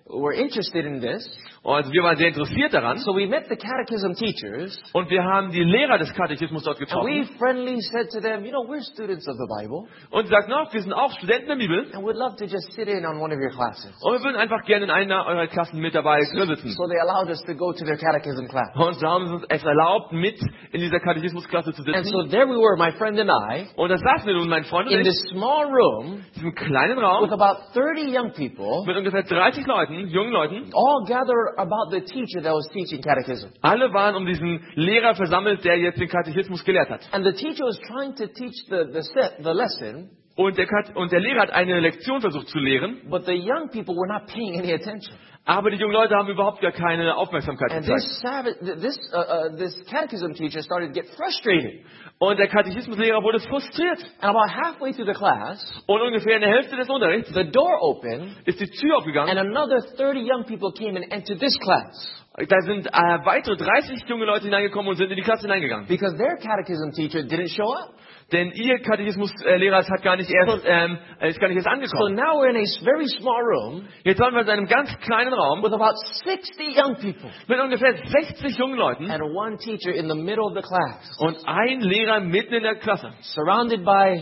were interested in this. Also wir waren sehr interessiert daran. So we met the catechism teachers. Und wir haben die Lehrer des Katechismus dort And getroffen. we friendly said to them, we're students of the Bible. Und sie sagten, wir sind auch Studenten der Bibel. And we'd love to just sit in on one of your classes. Und wir würden einfach gerne in einer eurer Klassen mit dabei sitzen. So they allowed us to go to their catechism class. Und so haben sie uns es erlaubt, mit in dieser Katechismusklasse zu And sitzen. so there we were, my friend and I, Und da saßen wir nun, mein Freund und in ich, this small room in diesem kleinen with Raum about 30 young people, mit ungefähr 30 Leuten, jungen Leuten. all gathered about the teacher that was teaching catechism. Alle waren um diesen Lehrer versammelt, der jetzt den Katechismus gelehrt hat. And the teacher was trying to teach the lesson, Und der Lehrer hat eine Lektion versucht zu lehren, but the young people were not paying any attention. aber die jungen Leute haben überhaupt gar keine Aufmerksamkeit And gezeigt. this catechism teacher started to get frustrated. Und der Katechismuslehrer wurde frustriert. And about halfway through the class, Und ungefähr in der Hälfte des Unterrichts the door opened, ist die Tür aufgegangen. and another 30 young people came and entered this class. Da sind weitere 30 junge Leute hineingekommen und sind in die Klasse hineingegangen. Because their catechism teacher didn't show up. Denn ihr Katechismuslehrer ist gar nicht erst So angekommen. now we're in a very small room Jetzt waren wir in einem ganz kleinen Raum with about 60 young people mit ungefähr 60 jungen Leuten and one teacher in the middle of the class, und ein Lehrer mitten in der Klasse, surrounded by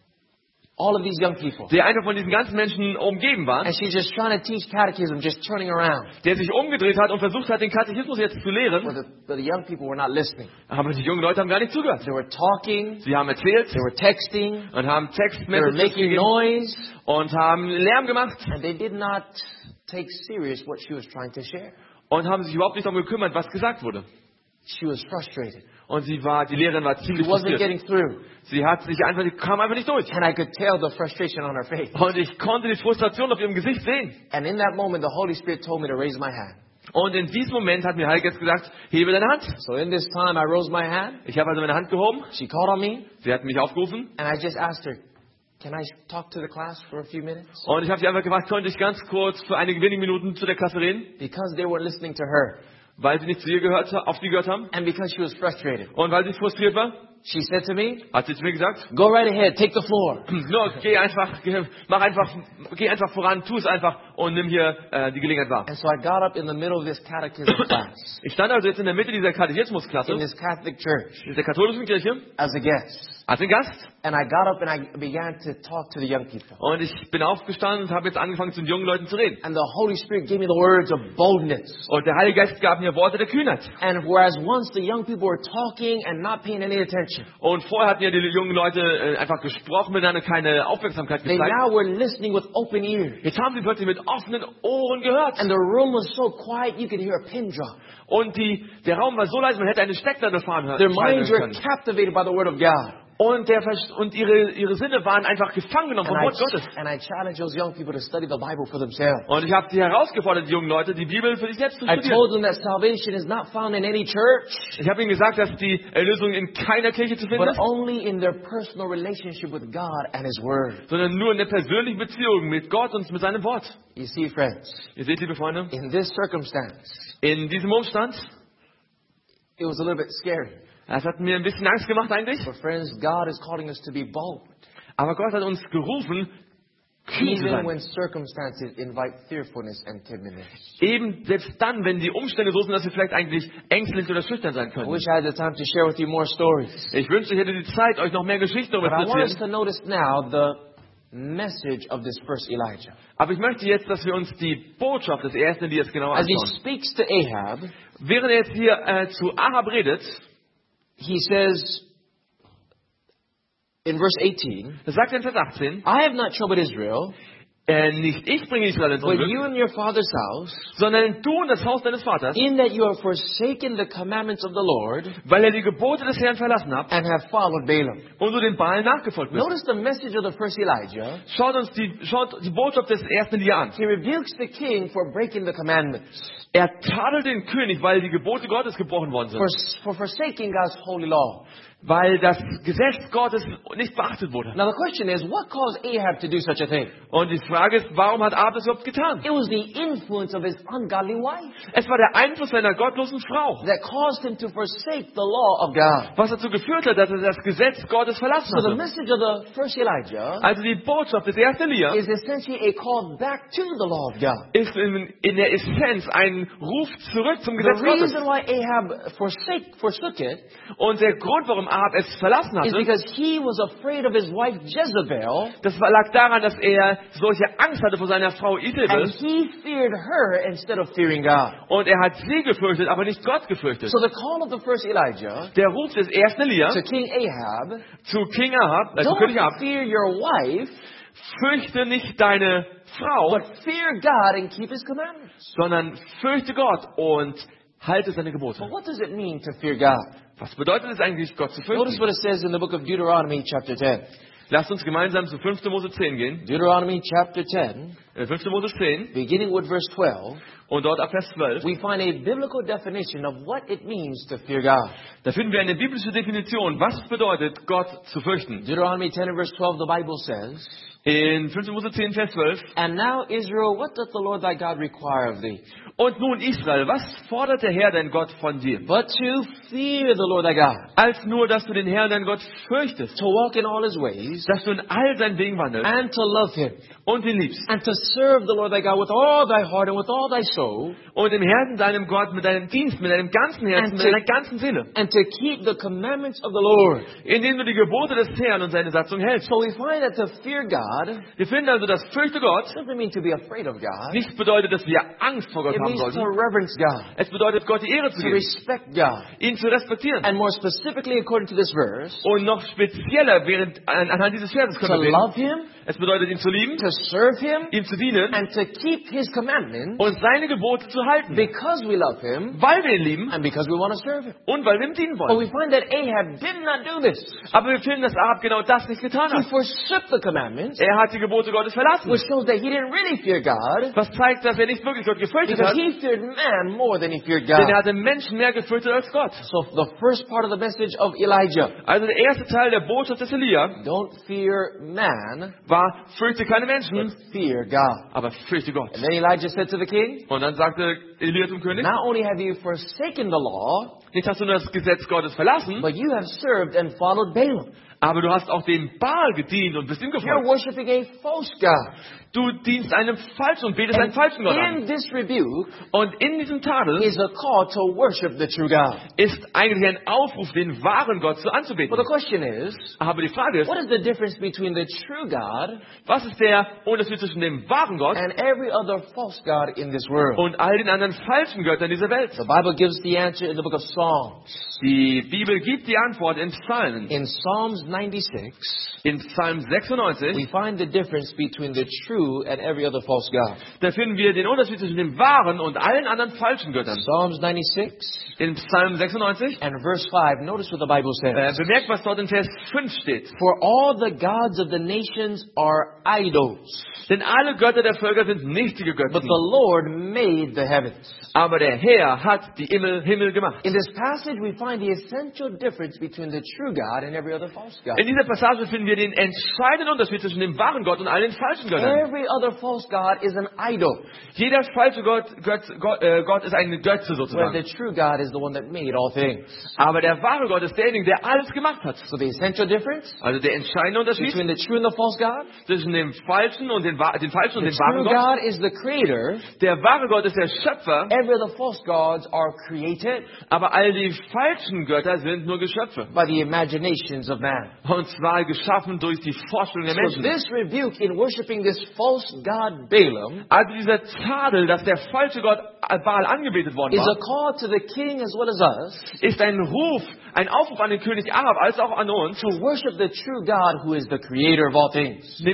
all of these young people. der einfach von diesen ganzen Menschen umgeben war, And she's just trying to teach catechism, just turning around. der sich umgedreht hat und versucht hat, den Katechismus jetzt zu lehren. But the young people were not listening. Aber die jungen Leute haben gar nicht zugehört. They were talking, Sie haben erzählt they were texting, und haben they were Textmessages making gegeben noise, und haben Lärm gemacht and they did not take serious what she was trying to share. und haben sich überhaupt nicht darum gekümmert, was gesagt wurde. She was frustrated. Und die Lehrerin war She ziemlich wasn't frustriert. getting through. Sie kam einfach nicht durch. And I could tell the frustration on her face. Und ich konnte die Frustration auf ihrem Gesicht sehen. And in that moment, the Holy Spirit told me to raise my hand. Und in diesem Moment hat mir Heiliger Geist gesagt, hebe deine Hand. So in this time, I rose my hand. Ich habe also meine Hand gehoben. She called on me, Sie hat mich aufgerufen. and I just asked her, can I talk to the class for a few minutes? Und ich habe sie einfach gefragt, könnte ich ganz kurz für einige wenige Minuten zu der Klasse reden? Because they weren't listening to her, Weil sie nicht auf sie gehört haben. and because she was frustrated. Und weil sie frustriert war, She said to me, hat sie zu mir gesagt, go right ahead, take the floor. no, geh einfach voran, tu es einfach und nimm hier die Gelegenheit wahr. And so I got up in the middle of this catechism class Ich stand also jetzt in der Mitte dieser in Katechismusklasse, this Catholic church in der katholischen Kirche, as a guest. als ein Gast. And I got up and I began to talk to the young people. Und ich bin aufgestanden und habe jetzt angefangen, zu den jungen Leuten zu reden. And the Holy Spirit gave me the words of boldness. Und der Heilige Geist gab mir Worte der Kühnheit. And whereas once the young people were talking and not paying any attention, Und vorher hatten ja die jungen Leute einfach gesprochen miteinander, keine Aufmerksamkeit they gezeigt. now were listening with open ears. Jetzt haben sie plötzlich mit offenen Ohren gehört. And the room was so quiet you could hear a pin drop. Und der Raum war so leise, man hätte eine Stecknadel fahren Their minds were können. captivated by the Word of God. Und ihre Sinne waren einfach gefangen genommen vom Wort Gottes. And I challenged those young people to study the Bible for themselves. Und ich habe sie herausgefordert, die jungen Leute, die Bibel für sich selbst zu I studieren. told them that salvation is not found in any church, Ich habe ihnen gesagt, dass die Erlösung in keiner Kirche zu finden but ist, only in their personal relationship with God and His Word. sondern nur in der persönlichen Beziehung mit Gott und mit seinem Wort. You see, friends, Ihr seht, liebe Freunde, in this circumstance, in diesem Umstand, it was a little bit scary. das hat mir ein bisschen Angst gemacht eigentlich, But friends, God is calling us to be bold, aber Gott hat uns gerufen, kühn zu even when sein. circumstances invite fearfulness and timidness. Eben selbst dann, wenn die Umstände so sind, dass wir vielleicht eigentlich ängstlich oder schüchtern sein I können. wish I had the time to share with you more stories. Ich wünschte, ich hätte die Zeit, euch noch mehr Geschichten darüber But I zu want us erzählen. to notice now the message of this first Elijah. Aber ich möchte jetzt, dass wir uns die Botschaft des ersten Liedes genauer As he anschauen. speaks to Ahab, Während er jetzt hier zu Ahab redet, he says in verse 18, das sagt er in Vers 18, I have not troubled Israel, nicht ich bringe Israel ins but Unglück, you and your father's house, sondern du und das Haus deines Vaters, in that you have forsaken the commandments of the Lord weil er die Gebote des Herrn verlassen habt and have followed Balaam. und du den Baal nachgefolgt bist. Notice the message of the first Elijah. Schaut die Botschaft des ersten Elia an. He rebukes the king for breaking the commandments, Er tadelt den König, weil die Gebote Gottes gebrochen worden sind. for forsaking God's holy law. weil das Gesetz Gottes nicht beachtet wurde. Now the question is, what caused Ahab to do such a thing? Und die Frage ist, warum hat Ahab das überhaupt getan? It was the influence of his ungodly wife Es war der Einfluss seiner gottlosen Frau, that caused him to forsake the law of God. was dazu geführt hat, dass er das Gesetz Gottes verlassen So the hatte. message of the first Elijah Also die Botschaft des ersten Elia is essentially a call back to the law of God. ist in der Essenz ein Ruf zurück zum The Gesetz Gottes. reason why Ahab forsook it Und der Grund, warum Ahab es verlassen is hatte, because he was afraid of his wife Jezebel, das lag daran, dass er solche Angst hatte vor seiner Frau and Isabel. he feared her instead of fearing God. Und er hat sie gefürchtet, aber nicht Gott gefürchtet. So the call of the first Elijah Der Ruf des ersten Elia to King Ahab, zu King Ahab, zu König don't Ahab, fear your wife, fürchte nicht deine Frau, but fear God and keep his commandments. sondern fürchte Gott und halte seine Gebote. But what does it mean to fear God? Was bedeutet es eigentlich, Gott zu Notice fürchten? what it says in the book of Deuteronomy chapter 10. Lasst uns gemeinsam zu 5. Mose 10 gehen. Deuteronomy chapter 10, 5. Mose 10 beginning with verse 12, und dort ab Vers 12. we find a biblical definition of what it means to fear God. Da finden wir eine biblische Definition, was es bedeutet, Gott zu fürchten. Deuteronomy 10 and verse 12, the Bible says, In 5. Mose 10, Vers 12. And now, Israel, what doth the Lord thy God require of thee? Und nun Israel, was fordert der Herr dein Gott von dir? But to fear the Lord thy God, Als nur, dass du den Herrn dein Gott fürchtest, to walk in all his ways, dass du in all seinen Wegen wandelst and to love him, und ihn liebst and to serve the Lord thy God with all thy heart and with all thy soul, und dem Herrn deinem Gott mit deinem Dienst, mit deinem ganzen Herzen, mit deiner ganzen Seele, and to keep the commandments of the Lord. indem du die Gebote des Herrn und seine Satzung hältst. So we find that to fear God Wir finden also, dass fürchte Gott doesn't mean to be afraid of God. nicht bedeutet, dass wir Angst vor Gott It haben means to sollten. reverence God, Es bedeutet, Gott die Ehre zu to geben, respect God. ihn zu respektieren. And more specifically, according to this verse, Und noch spezieller anhand dieses Verses to können wir sehen, love him, es bedeutet, ihn zu lieben, to serve him, ihm zu dienen and to keep his commandments und seine Gebote zu halten, because we love him weil wir ihn lieben and because we want to serve him. und weil wir ihm dienen But wollen. we find that Ahab did not do this. Aber wir finden, dass Ahab genau das nicht getan He hat. forsook the commandments, Er hat die Gebote Gottes verlassen, which shows that he didn't really fear God was zeigt, dass er nicht wirklich Gott gefürchtet because hat, he feared man more than he feared denn er God. hatte Menschen mehr gefürchtet als Gott. So the first part of the message of Elijah, Also der erste Teil der Botschaft des Elia don't fear man, war, fürchte keine but Menschen, fear God. aber fürchte Gott. And then Elijah said to the king, Und dann sagte Elia zum König, not only have you forsaken the law, nicht hast du nur das Gesetz Gottes verlassen, but you have served and followed Balaam. aber du hast auch dem Baal gedient und bist ihm You're gefolgt. worshiping a false God. Du dienst einem falschen und betest einen falschen Gott an. In this rebuke Und in diesem Tadel is a call to worship the true God. ist eigentlich ein Aufruf, den wahren Gott zu Well, anzubeten. the question is, Aber die Frage ist, what is the difference between the true God was ist der Unterschied zwischen dem wahren Gott and every other false God in this world? und all den anderen falschen Göttern dieser Welt? The Bible gives the answer in the book of Psalms. Die Bibel gibt die Antwort in Psalmen. In Psalms 96, In Psalm we 96, find the difference between the true and every other false God. da finden wir den Unterschied zwischen dem wahren und allen anderen falschen Göttern. Psalms 96 In Psalm 96, and verse 5, notice what the Bible says. bemerkt, was dort in Vers 5 steht. For all the gods of the nations are idols, Denn alle Götter der Völker sind nichtige but Götzen. the Lord made the heavens. Aber der Herr hat die Himmel gemacht. In this passage, we find the essential difference between the true God and every other false God. In dieser Passage finden wir den entscheidenden Unterschied zwischen dem wahren Gott und all den falschen Göttern. Every other false God is an idol, Jeder falsche Gott ist eine Götze where sozusagen. the true God is the one that made all things. Aber der wahre Gott ist derjenige, der alles gemacht hat. So the essential difference Also der entscheidende Unterschied between the true and the false God, zwischen dem falschen und den falschen und the dem wahren true Gott. God is the creator, Der wahre Gott ist der Schöpfer, every other false gods are created aber all die falschen Götter sind nur Geschöpfe. by the imaginations of man. Und zwar geschaffen durch die Vorstellung der So Menschen. this rebuke in worshiping this false god Balaam Also dieser Tadel, dass der falsche Gott Baal angebetet worden is a war, call to the king as well as us ist ein Ruf, ein Aufruf an den König Ahab als auch an uns, to worship the true God who is the creator of all things. nämlich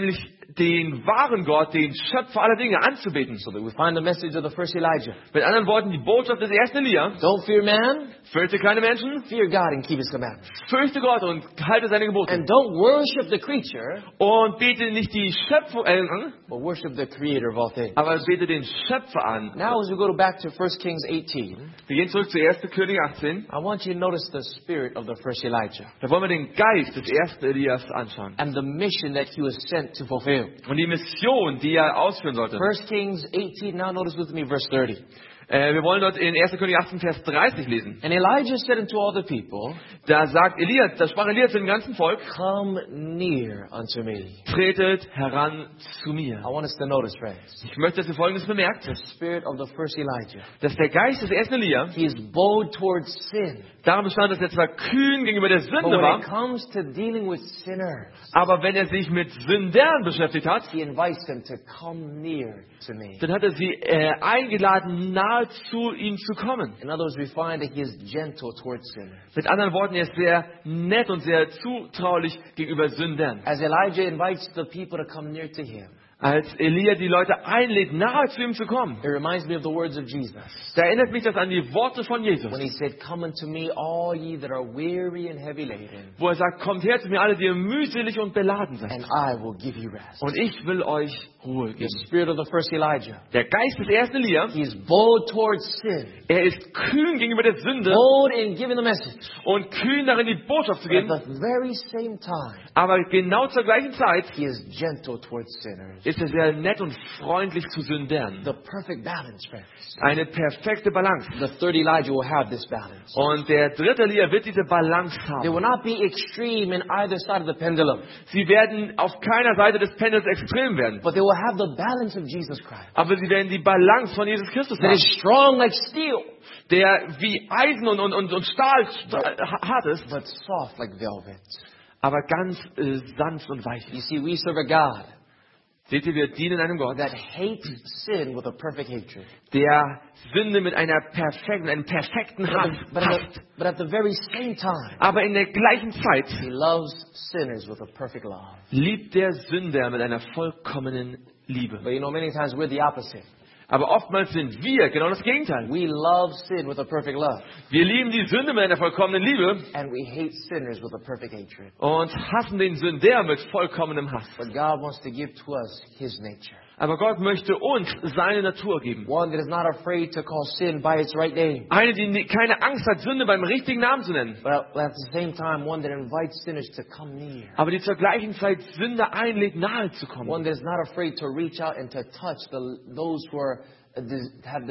den wahren Gott, den Schöpfer aller Dinge anzubeten. So that we find the message of the first Elijah. Mit anderen Worten, die Botschaft des ersten Elia: Don't fear man, Fürchte keine Menschen, fear God and keep his commandments. fürchte Gott und halte seine Gebote. And don't worship the creature, Und bete nicht die Schöpfung an, but worship the creator of all things. aber bete den Schöpfer an. Now as we go back to 1 Kings 18, Wir gehen zurück zu 1. König 18. I want you to notice the spirit of the first Elijah Da wollen wir den Geist des ersten Elias anschauen. and the mission that he was sent to fulfill. Und die Mission, die er ausführen sollte. 1 Kings 18, now notice with me verse 30. Wir wollen dort in 1. König 18, Vers 30 lesen. And Elijah said unto all the people, Da sprach Elia zu dem ganzen Volk: come near unto me. Tretet heran zu mir. I want us to notice, friends, Ich möchte, dass ihr Folgendes bemerkt, the spirit of the first Elijah. dass der Geist des ersten Elia He is bold towards sin. darin bestand, dass er zwar kühn gegenüber der But Sünde when war, it comes to dealing with sinners, aber wenn er sich mit Sündern beschäftigt hat, he invites them to come near to me. dann hat er sie eingeladen, nahe zu ihm zu kommen. In other words, we find that he is gentle towards sinners. Mit anderen Worten, er ist sehr nett und sehr zutraulich gegenüber Sündern. As Elijah invites the people to come near to him, Als Elia die Leute einlädt, nahe zu ihm zu kommen, it reminds me of the words of Jesus. da erinnert mich das an die Worte von Jesus, When he said, come unto me, all ye that are weary and heavy laden, wo er sagt: Kommt her zu mir alle, die ihr mühselig und beladen seid, and I will give you rest. und ich will euch Ruhe The geben. spirit of the first Elijah. Der Geist des ersten Elia, He is bold towards sin, er ist kühn gegenüber der Sünde bold in giving the message. und kühn darin, die Botschaft zu But at geben, the very same time, aber genau zur gleichen Zeit he is gentle towards sinners. ist er sehr nett und freundlich zu Sündern. The perfect balance, friends. Eine perfekte Balance. The third Elijah will have this balance. Und der dritte Elia wird diese Balance They haben. will not be extreme in either side of the pendulum, Sie werden auf keiner Seite des Pendels extrem werden, but they will have the balance of Jesus Christ. aber sie werden die Balance von Jesus Christus That is haben, strong like steel, der wie Eisen und Stahl hart ist, but soft like velvet. aber ganz sanft und weich. You see, we serve a God Seht ihr, wir dienen einem Gott, that hates sin with a perfect hatred. der Sünde mit einem perfekten Hass hasst. But at the very same time, Aber in der gleichen Zeit he loves sinners with a perfect love. liebt der Sünder mit einer vollkommenen Liebe. But you know, many times we're the opposite. Aber oftmals sind wir genau das Gegenteil. We love sin with a perfect love, Wir lieben die Sünde mit einer vollkommenen Liebe and we hate sinners with a perfect hatred. und hassen den Sünder mit vollkommenem Hass. But God wants to give to us his nature. Aber Gott möchte uns seine Natur geben. One that is not afraid to call sin by its right name, Eine, die keine Angst hat, Sünde beim richtigen Namen zu nennen. but at the same time, one that invites sinners to come near. Aber die zur gleichen Zeit Sünder einlädt, nahe zu kommen. One that is not afraid to reach out and to touch those who are have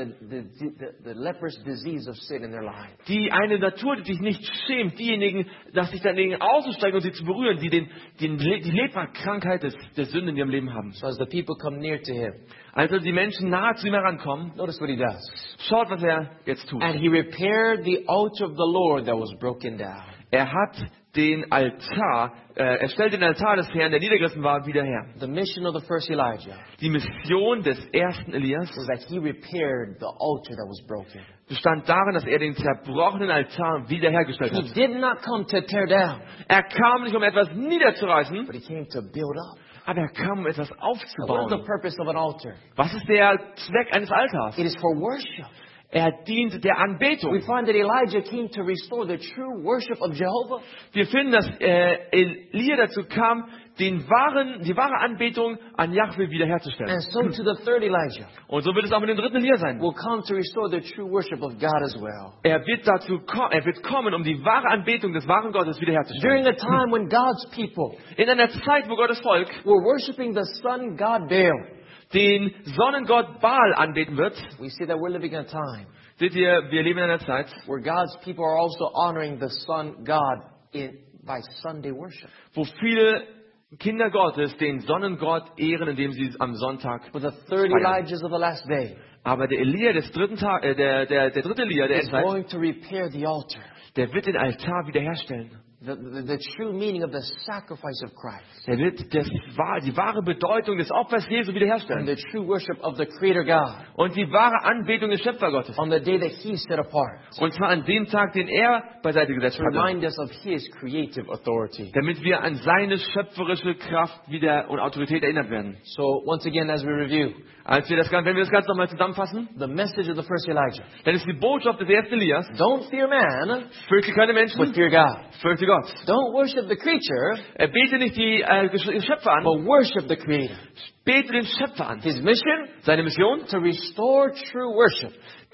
the leprous disease of sin in their life. Die eine Natur, die sich nicht schämt, diejenigen, dass sich dagegen auszusteigen und sie zu berühren, die die Lepra-Krankheit der Sünde in ihrem Leben haben. So as the people come near to him, Also die Menschen nahe zu ihm herankommen, notice what he does. schaut, was er jetzt tut. And he repaired the altar of the Lord that was broken down. Er hat den Altar, er stellt den Altar des Herrn, der niedergerissen war, wieder her. The mission of the first Elijah Die Mission des ersten Elias was that he repaired the altar that was broken. bestand darin, dass er den zerbrochenen Altar wiederhergestellt He hat. did not come to tear down, Er kam nicht, um etwas niederzureißen, but he came to build up. aber er kam, um etwas What is the aufzubauen. purpose of an altar? Was ist der Zweck eines Altars? It is for worship. Er dient der Anbetung. We find that Elijah came to restore the true worship of Jehovah. Wir finden, dass Elia dazu kam, die wahre Anbetung an Jahwe wiederherzustellen. And so to the third Elijah Und so wird es auch mit dem dritten Elia sein. will come to restore the true worship of God as well. Er wird kommen, um die wahre Anbetung des wahren Gottes wiederherzustellen. During a time when God's people In einer Zeit, wo Gottes Volk were worshiping the sun god Baal, den Sonnengott Baal anbeten wird, we see that we're living in a time seht ihr, wir leben in einer Zeit, where God's people are also honoring the sun god by Sunday worship. wo viele Kinder Gottes den Sonnengott ehren, indem sie am Sonntag But the third feiern. Elijahs of the last day Aber der Elia des dritten der dritte Elia der is Endzeit, going to repair the altar. der wird den Altar wiederherstellen. the true meaning of the sacrifice of Christ. Er wird die wahre Bedeutung des Opfers Jesu And wiederherstellen. the true worship of the Creator God Und die wahre Anbetung des Schöpfergottes. on the day that He set apart Und zwar an dem Tag, den er beiseite gesetzt to hatte. remind us of His creative authority. Damit wir an seine schöpferische Kraft wieder und Autorität erinnert werden. So once again, as we review, Wenn wir das Ganze nochmal zusammenfassen, the message of the first Elijah: dann ist die Botschaft des ersten Elias, don't fear man, fürchte keine but Menschen, fear God. fürchte Gott. Don't worship the creature, Bete nicht die Schöpfer an, but worship the Creator. bete den Schöpfer an. His mission: Seine Mission, to restore true worship.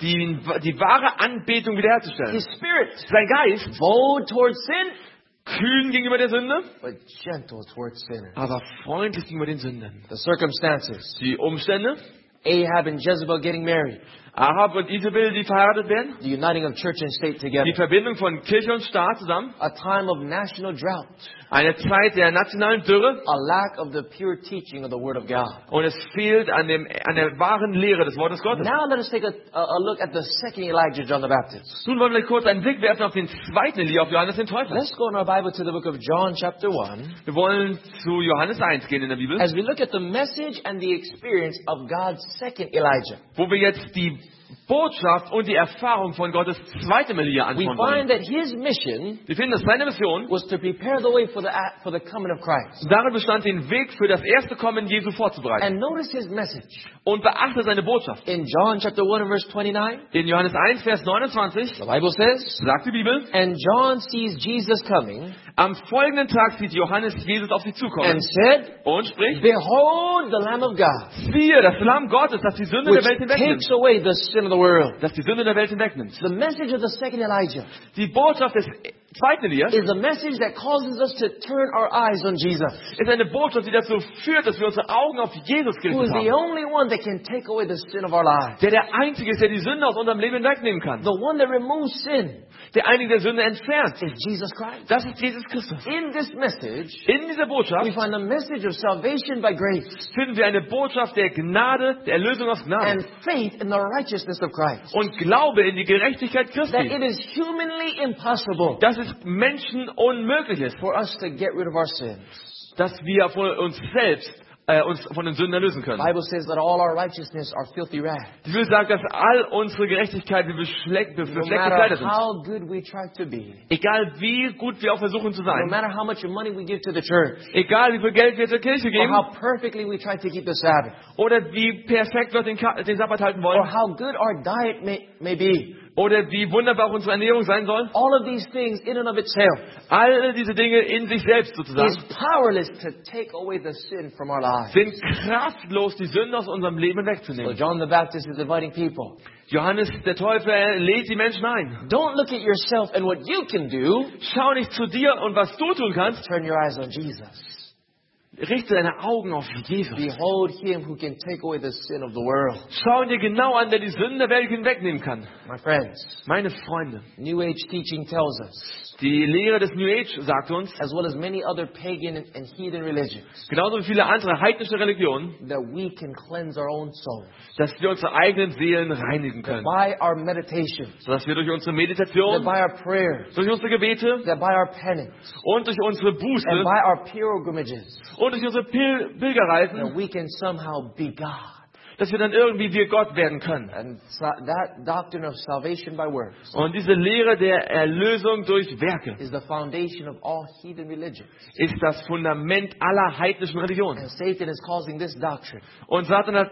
die wahre Anbetung wiederherzustellen. His Spirit: Sein Geist, bold towards sin, kühn gegenüber der Sünde, but gentle towards sinners. aber freundlich gegenüber den Sündern. The circumstances: Die Umstände, Ahab and Jezebel getting married, Ahab und Isabel, die verheiratet werden, the uniting of church and state together, die Verbindung von Kirche und Staat zusammen, a time of national drought, eine Zeit der nationalen Dürre, a lack of the pure teaching of the Word of God. und es fehlt an der wahren Lehre des Wortes Gottes. Now let us take a look at the second Elijah, John the Baptist. Nun wollen wir kurz einen Blick werfen auf den zweiten Elia, auf Johannes den Täufer. Let's go in our Bible to the book of John chapter 1 Wir wollen zu Johannes 1 gehen in der Bibel, as we look at the message and the experience of God's second Elijah. wo wir jetzt die Botschaft und die Erfahrung von Gottes zweitem Elia We anschauen wollen. find that his mission Wir finden, dass seine Mission was to prepare the way for the coming of Christ. darin bestand, den Weg für das erste Kommen Jesu vorzubereiten. And notice his message. Und beachte seine Botschaft. In John chapter 1 and verse 29, In Johannes 1, Vers 29 the Bible says, sagt die Bibel, and John sees Jesus coming am folgenden Tag sieht Johannes Jesus auf sie zukommen and said, und spricht, behold the Lamb of God, siehe, das Lamm Gottes, das die Sünde which der Welt hinwegnimmt. takes away the sin of the world. Das die Sünde der Welt hinwegnimmt. The message of the second Elijah Die Botschaft des zweiten Elias is a message that causes us to turn our eyes on Jesus, ist eine Botschaft, die dazu führt, dass wir unsere Augen auf Jesus who gerichtet is the haben. only one that can take away the sin of our lives, Der Einzige ist, der die Sünde aus unserem Leben wegnehmen kann. the one that removes sin, Der einige der Sünde entfernt. is Jesus Christ. Das ist Jesus Christus. In this message, In dieser Botschaft we find a message of salvation by grace finden wir eine Botschaft der Gnade, der Erlösung aus Gnade. and faith in the righteousness of Christ. Und Glaube in die Gerechtigkeit That Christi. it is humanly impossible Dass es Menschen unmöglich ist, for us to get rid of our sins. dass wir von uns selbst uns von den Sünden erlösen The können. Bible says that all our righteousness are filthy rags. Die Bibel sagt, dass all unsere Gerechtigkeit wie No befleckte matter Kleider sind. how good we try to be, Egal wie gut wir auch versuchen zu no sein. matter how much money we give to the church, Egal wie viel Geld wir zur Kirche or geben. how perfectly we try to keep the Sabbath, Oder wie perfekt wir den Sabbat halten or wollen. how good our diet may be. Oder wie wunderbar auch unsere Ernährung sein soll. All of these things in and of itself All diese Dinge in sich selbst is sozusagen powerless to take away the sin from our lives. sind kraftlos, die Sünde aus unserem Leben So wegzunehmen. John the Baptist is inviting people. Johannes der Täufer lädt die Menschen ein. Don't look at yourself and what you can do. Schau nicht zu dir und was du tun kannst. Turn your eyes on Jesus. Richte deine Augen auf Jesus. Behold him who can take away the sin of the world. Schau ihn dir genau an, der die Sünden der Welt hinwegnehmen kann. My friends, Meine Freunde, New Age teaching tells us, die Lehre des New Age sagt uns, as well as many other pagan and heathen religions, genauso wie viele andere heidnische Religionen, that we can cleanse our own souls. dass wir unsere eigenen Seelen reinigen That können. by our meditations, Sodass wir durch unsere that Meditation, by our prayers, durch unsere Gebete that by our penance, und durch unsere and Buße by our pilgrimages, und durch unsere Pilgerreisen, that we can somehow be God. dass wir dann irgendwie wir Gott werden können. And that doctrine of salvation by works Und diese Lehre der Erlösung durch Werke is the foundation of all heathen religions. ist das Fundament aller heidnischen Religionen. And Satan is causing this doctrine Und Satan hat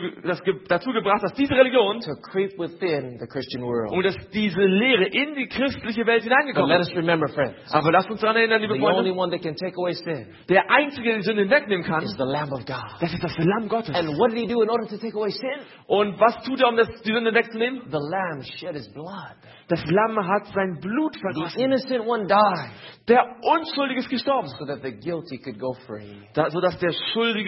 dazu gebracht, dass diese Religion to creep within the Christian world. und dass diese Lehre in die christliche Welt But hineingekommen let ist. us remember, friends, Aber lasst uns daran erinnern, liebe the only Freunde, one that can take away sin der Einzige, der die Sünde hinwegnehmen kann, is the Lamb of God. das ist das Lamm Gottes. And what did he do in order to take away sin? Und was tut er, um die Sünde wegzunehmen? The Lamb shed his blood. Das Lamm hat sein Blut The vergossen. innocent one died Der Unschuldige ist gestorben, so that the guilty could go free. sodass der Schuldige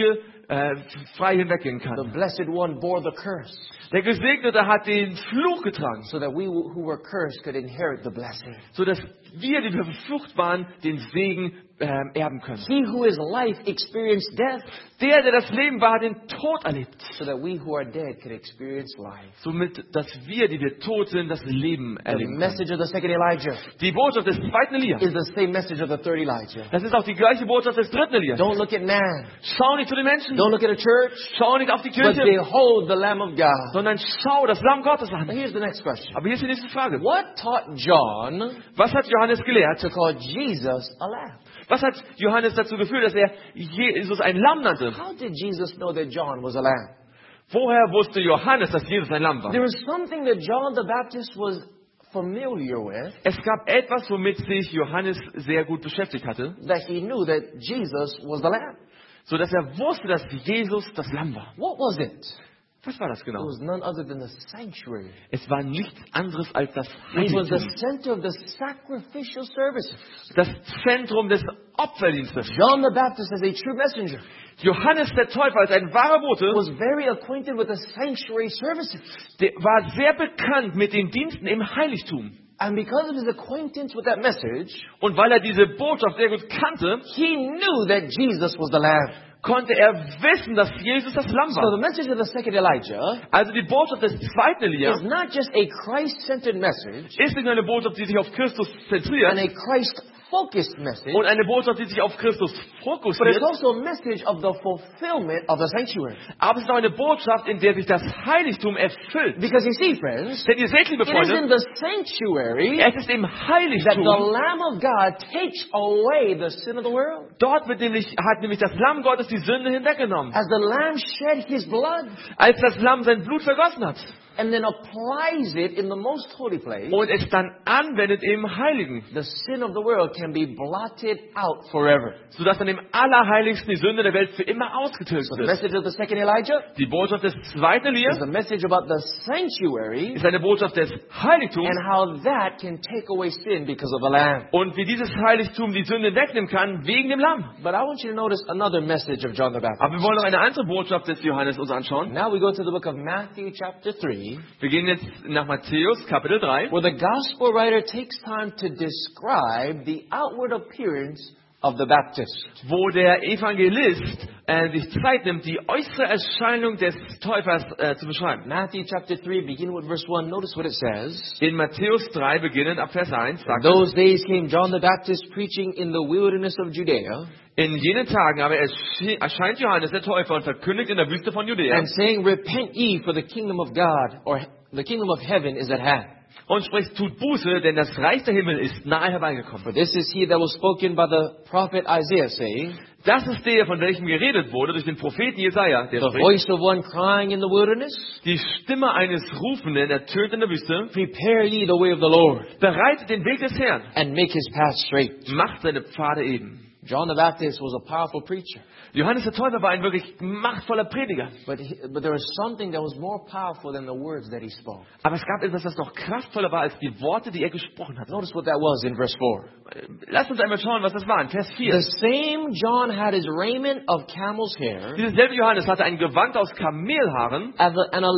frei hinweggehen The kann. Blessed One bore the curse Der Gesegnete hat den Fluch getragen, so that we who were cursed could inherit the blessing. sodass wir, die wir verflucht waren, den Segen erben können. He who is life experienced death Der das Leben war, hat den Tod erlebt. so that we who are dead could experience life. Somit, dass wir, die wir tot sind, das Leben The erleben können. message of the second Elijah Die Botschaft des zweiten Elias, is the same message of the third Elijah. das ist auch die gleiche Botschaft des dritten Elias. Don't look at man. Schau nicht zu den Menschen, Don't look at a church, schau nicht auf die but Kirche, behold the Lamb of God. sondern schau das Lamm Gottes Now an. here's the next question. Aber hier ist die nächste Frage. What taught John Was hat Johannes gelehrt? to call Jesus a lamb? Was hat Johannes dazu geführt, dass er Jesus ein Lamm nannte? How did Jesus know that John was a lamb? Woher wusste Johannes, dass Jesus ein Lamm war? There was something that John the Baptist was familiar with, Es gab etwas, womit sich Johannes sehr gut beschäftigt hatte, that he knew that Jesus was the lamb. so dass er wusste, dass Jesus das Lamm war. What was it? Was war das It genau? was none other than the sanctuary. Es war nichts anderes als das It was the Heiligtum, center of the sacrificial services. das Zentrum des Opferdienstes. John the Baptist, as a true messenger, Johannes der Täufer als ein wahrer Bote, was very acquainted with the sanctuary services. der war sehr bekannt mit den Diensten im Heiligtum. And because of his acquaintance with that message, Und weil er diese Botschaft sehr gut kannte, he knew that Jesus was the Lamb. konnte er wissen, dass Jesus das Lamm So war. the message of the second Elijah Also die Botschaft des zweiten Elia is not just a Christ-centered message ist nicht nur eine Botschaft, die sich auf Christus and zentriert a Christ-focused message, und eine Botschaft, die sich auf Christus but it's fokussiert, also a message of the fulfillment of the sanctuary. aber es ist auch eine Botschaft, in der sich das Heiligtum erfüllt. Because you see, friends, Denn ihr seht, liebe it is in Freunde, the sanctuary es ist im that the Heiligtum, Lamb of God takes away the sin of the world. dort hat nämlich das Lamm Gottes die Sünde hinweggenommen, As the Lamb shed his blood als das Lamm sein Blut vergossen hat and then applies it in the most holy place, und es dann anwendet im Heiligen, the sin of the world can be blotted out forever. sodass dann im Allerheiligsten die Sünde der Welt für immer ausgetilgt So the wird. message of the second Elijah Die Botschaft des zweiten Elia is a message about the sanctuary ist eine Botschaft des Heiligtums and how that can take away sin because of the Lamb. und wie dieses Heiligtum die Sünde wegnehmen kann wegen dem Lamm. But I want you to notice another message of John the Baptist. Aber wir wollen noch eine andere Botschaft des Johannes uns anschauen. Now we go to the book of Matthew chapter 3, Wir gehen jetzt nach Matthäus Kapitel 3, where the gospel writer takes time to describe the outward appearance of the Baptist. wo der Evangelist sich Zeit nimmt, die äußere Erscheinung des Täufers zu beschreiben. Matthew chapter 3, beginning with verse 1, notice what it says. In Matthäus 3, beginnend ab Vers 1, In sagt es, those days came John the Baptist preaching in the wilderness of Judea in jenen Tagen aber erscheint Johannes der Täufer und verkündigt in der Wüste von Judäa and saying, Repent ye, for the kingdom of God, or the kingdom of heaven is at hand. und spricht, tut Buße, denn das Reich der Himmel ist nahe herbeigekommen. For this is he that was spoken by the prophet Isaiah, saying, Das ist der, von welchem geredet wurde durch den Propheten Jesaja, der The spricht, voice of one crying in the wilderness, die Stimme eines Rufenden ertönt in der Wüste, Prepare ye the way of the Lord, bereitet den Weg des Herrn, and make his path straight. macht seine Pfade eben. John the Baptist was a powerful preacher, Johannes der Täufer war ein wirklich machtvoller Prediger. but there was something that was more powerful than the words that he spoke. Aber es gab etwas, das noch kraftvoller war als die Worte, die er gesprochen hat. Notice what that was in verse 4. Lasst uns einmal schauen, was das war. In Vers 4. The same John had his raiment of camel's hair, Dieser selbe Johannes hatte ein Gewand aus Kamelhaaren and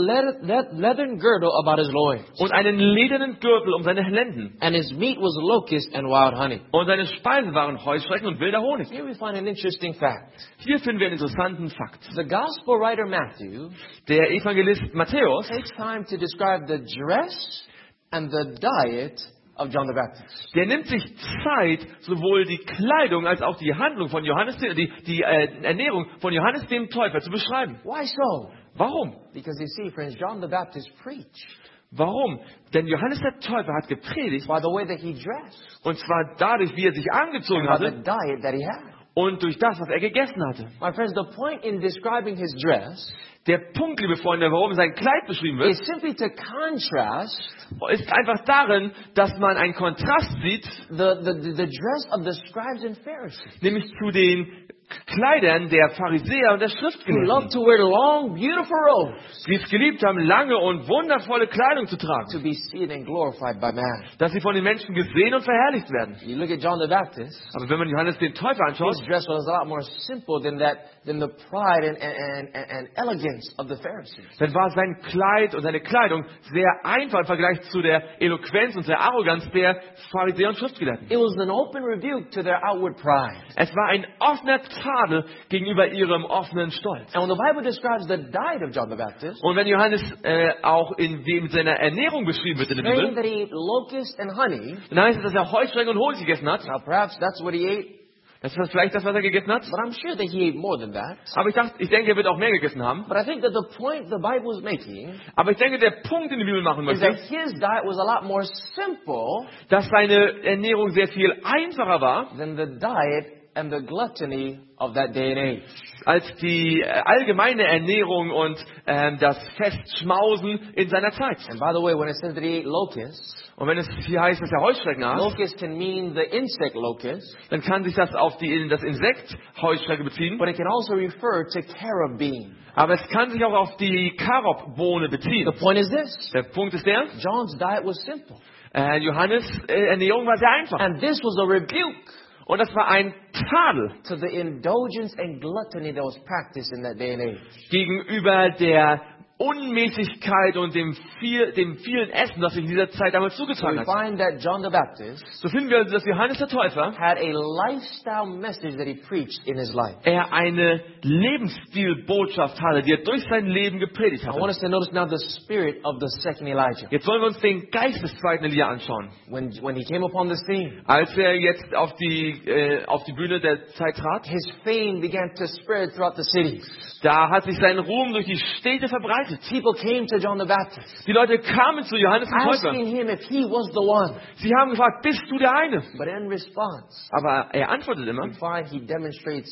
a leathern girdle about his loins, und einen ledernen Gürtel um seine Lenden. and his meat was locust and wild honey. Und seine Speisen waren Heuschrecken und wilder Honig. Here we find an interesting fact. Hier finden wir einen interessanten Fakt. The gospel writer Matthew Der Evangelist Matthäus takes time to describe the dress and the diet of John the Baptist. der nimmt sich Zeit, sowohl die Kleidung als auch die Handlung von Johannes, die Ernährung von Johannes dem Täufer zu beschreiben. Why so? Warum? Because you see, friends, John the Baptist preached Warum? Denn Johannes der Täufer hat gepredigt, by the way that he dressed und zwar dadurch, wie er sich angezogen and by the hatte diet that he had. und durch das, was er gegessen hatte. My friends, the point in describing his dress Der Punkt, liebe Freunde, warum sein Kleid beschrieben wird, is simply to contrast ist einfach darin, dass man einen Kontrast sieht, the dress of the scribes and Pharisees. nämlich zu den Kleidern der Pharisäer und der who Schriftgelehrten, loved to wear long, beautiful robes die es geliebt haben, lange und wundervolle Kleidung zu to tragen, be seen and glorified by man. dass sie von den Menschen gesehen und verherrlicht werden. You look at John the Baptist, Aber wenn man Johannes den Täufer anschaut, his dress was a lot more simple than the pride and elegance of the Pharisees. dann war sein Kleid und seine Kleidung sehr einfach im Vergleich zu der Eloquenz und der Arroganz der Pharisäer und Schriftgelehrten. It was an open rebuke to their outward pride. Es war ein offener Tadel gegenüber ihrem offenen Stolz. And when the Bible describes the diet of John the Baptist, Und wenn Johannes auch in dem seiner Ernährung beschrieben wird in der saying Bibel, that he ate locusts and honey, dann heißt es, dass er Heuschrecken und Honig gegessen hat. now perhaps that's what he ate, Das ist vielleicht das, was er gegessen hat. but I'm sure that he ate more than that. Aber ich denke, er wird auch mehr gegessen haben. But I think that the point the Bible is making Aber ich denke, der Punkt, den die Bibel machen is that möchte, his diet was a lot more simple dass seine Ernährung sehr viel einfacher war than the diet and the gluttony of that day and age. als die allgemeine Ernährung und das Festschmausen in seiner Zeit. And by the way, when it says that he ate locusts, Und wenn es hier heißt, dass er Heuschrecken aß, locust can mean the insect locust, dann kann sich das auf das Insekt Heuschrecke beziehen. but it can also refer to carob bean. Aber es kann sich auch auf die Karobbohne beziehen. The point is this: Der Punkt ist der, John's diet was simple, Johannes Ernährung war sehr einfach. and this was a rebuke Und das war ein Tadel to the indulgence and gluttony that was practiced in that day and age. gegenüber der Unmäßigkeit und dem vielen Essen, das sich in dieser Zeit damals So zugetragen we hat. find that John the Baptist So finden wir also, dass Johannes der Täufer had a lifestyle message that he preached in his life. eine Lebensstilbotschaft hatte, die er durch sein Leben gepredigt I want hatte. us to notice now the spirit of the second Elijah. Jetzt wollen wir uns den Geist des zweiten Elia anschauen. When he came upon the scene, Als er jetzt auf die Bühne der Zeit trat, his fame began to spread throughout the cities. da hat sich sein Ruhm durch die Städte verbreitet. People came to John the Baptist, Die Leute kamen zu Johannes dem Täufer. asking him if he was the one. Sie haben gefragt, bist du der eine? But in response, Aber er antwortet immer we find he demonstrates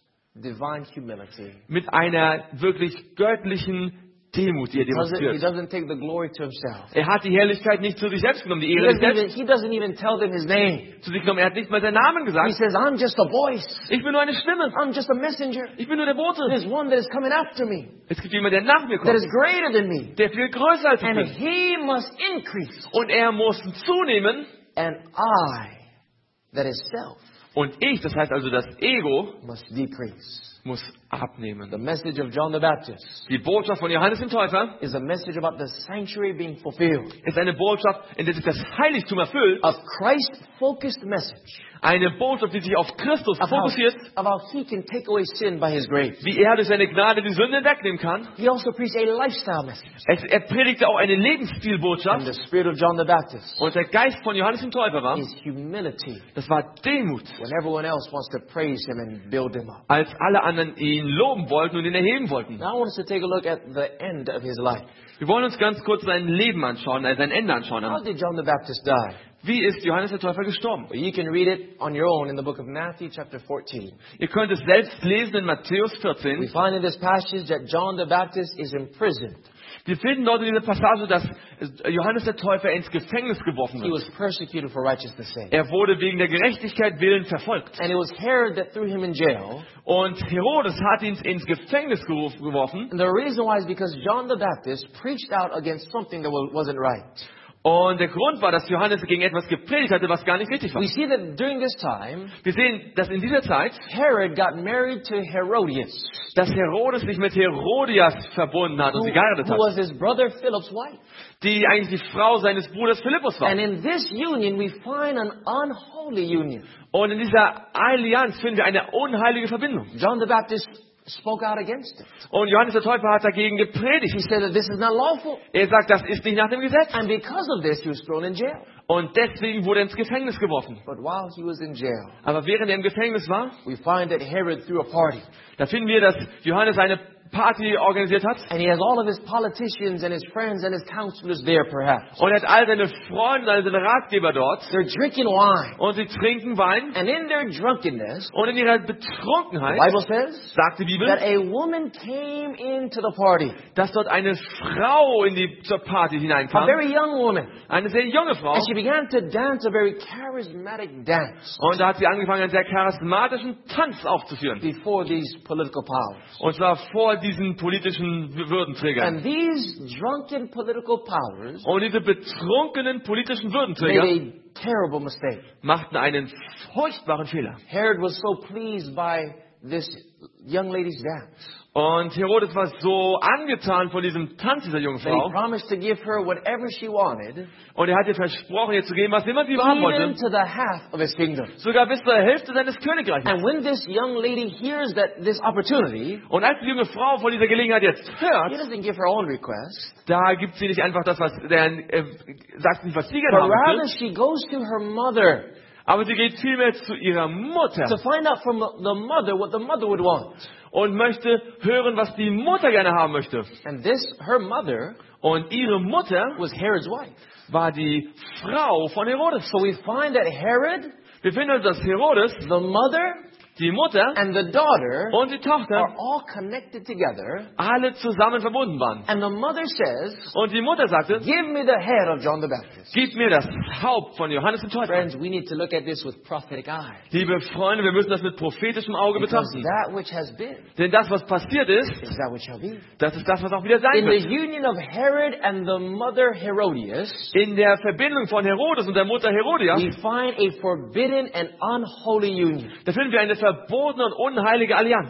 divine humility. mit einer wirklich göttlichen Demut, die er He demonstriert. doesn't take the glory to himself. Er hat die Herrlichkeit nicht zu sich selbst genommen, die He Ehre nicht selbst he doesn't even tell them his name. zu sich genommen. Er hat nicht mal seinen Namen He gesagt. says, I'm just a voice. Ich bin nur eine Stimme. I'm just a messenger. Ich bin nur der Bote. There's one that is coming after me, Es gibt jemanden, der nach mir that kommt, is greater than me. der viel größer als ich And bin. he must increase, Und er muss zunehmen. and I, that is self, Und ich, das heißt also das Ego, must decrease. muss abnehmen. The message of John the Baptist Die Botschaft von Johannes dem Täufer is a message about the sanctuary being fulfilled. ist eine Botschaft, in der sich das Heiligtum erfüllt. A Christ-focused message Eine Botschaft, die sich auf Christus of fokussiert, how he can take away sin by his grace. wie er durch seine Gnade die Sünde wegnehmen kann. He also preached a lifestyle message. Er predigte auch eine And Lebensstilbotschaft. the spirit of John the Baptist Und der Geist von Johannes dem Täufer war, is humility das war Demut, when everyone else wants to praise him and build him up. als alle anderen ihn loben wollten und ihn erheben wollten. Now I want us to take a look at the end of his life. Wir wollen uns ganz kurz sein Leben anschauen, sein Ende anschauen. How did John the Baptist die? Wie ist Johannes der Täufer gestorben? Well, you can read it on your own in the book of Matthew chapter 14. Ihr könnt es selbst lesen in Matthäus We 14. find in this passage that John the Baptist is imprisoned. Wir finden dort in dieser Passage, dass Johannes der Täufer ins Gefängnis geworfen He wird. was persecuted for righteousness' sake. Er wurde wegen der Gerechtigkeit willen verfolgt. And it was Herod that threw him in jail. Und Herodes hat ihn ins Gefängnis geworfen. And the reason why is because John the Baptist preached out against something that wasn't right. Und der Grund war, dass Johannes gegen etwas gepredigt hatte, was gar nicht richtig war. We see that during this time, Wir sehen, dass in dieser Zeit, Herod got married to Herodias, dass Herodes sich mit Herodias verbunden hat und sie geheiratet who hat, was his brother Philip's wife. die eigentlich die Frau seines Bruders Philippus war. And in this union, we find an unholy union. Und in dieser Allianz finden wir eine unheilige Verbindung. John the Baptist spoke out against it. Und Johannes der Täufer hat dagegen He gepredigt. said that this is not lawful. Er sagt, das ist nicht nach dem Gesetz. And because of this, he was thrown in jail. Und deswegen wurde er ins Gefängnis geworfen. But while he was in jail, Aber während er im Gefängnis war, we find that Herod threw a party. da finden wir, dass Johannes eine Party organisiert hat. And he has all of his politicians and his friends and his counselors there, perhaps. Und er hat all seine Freunde, all seine Ratgeber dort. They're drinking wine. Und sie trinken Wein. And in their drunkenness, Und in ihrer the Betrunkenheit, Bible says, sagt die Bibel, that a woman came into the party. dass dort eine Frau zur Party A hineinkam. very young woman. Eine sehr junge Frau. And she began to dance a very charismatic dance Und da hat sie angefangen, einen sehr charismatischen Tanz aufzuführen. before these political powers. Und zwar vor diesen politischen Würdenträgern. And these drunken political powers Und diese betrunkenen politischen made Würdenträger a terrible mistake. machten einen furchtbaren Fehler. Herod was so pleased by this young lady's dance Und Herodes war so angetan von diesem Tanz dieser jungen that he Frau. promised to give her whatever she wanted, Und er hat ihr versprochen, ihr zu geben, was immer sie haben even wollte. to the half of his kingdom. Sogar bis zur Hälfte seines Königreichs. And when this young lady hears that this opportunity, Und als die junge Frau von dieser Gelegenheit jetzt he hört, doesn't give her own request, da gibt sie nicht einfach das, sagt nicht, was sie gerne but haben rather will. she goes to her mother Aber sie geht vielmehr zu ihrer to Mutter find out from the mother what the mother would want. und möchte hören, was die Mutter gerne haben möchte. And her mother, Und ihre Mutter was Herod's wife. war die Frau von Herodes. So we find that Herod, Wir finden also, dass Herodes, the mother, die Mutter and the daughter und die are Tochter all connected together. alle zusammen verbunden waren. And the mother says, Und die Mutter sagte, give me the head of John the Baptist. gib mir das Haupt von Johannes dem Täufer. Friends, we need to look at this with prophetic eyes. Liebe Freunde, wir müssen das mit prophetischem Auge Because betrachten. that which has been Denn das, was passiert ist, is that which shall be. das ist das, was auch wieder sein In the wird. union of Herod and the mother Herodias, In der Verbindung von Herodes und der Mutter Herodias, we find a forbidden and unholy union, da finden wir eine verbotene und unheilige Allianz,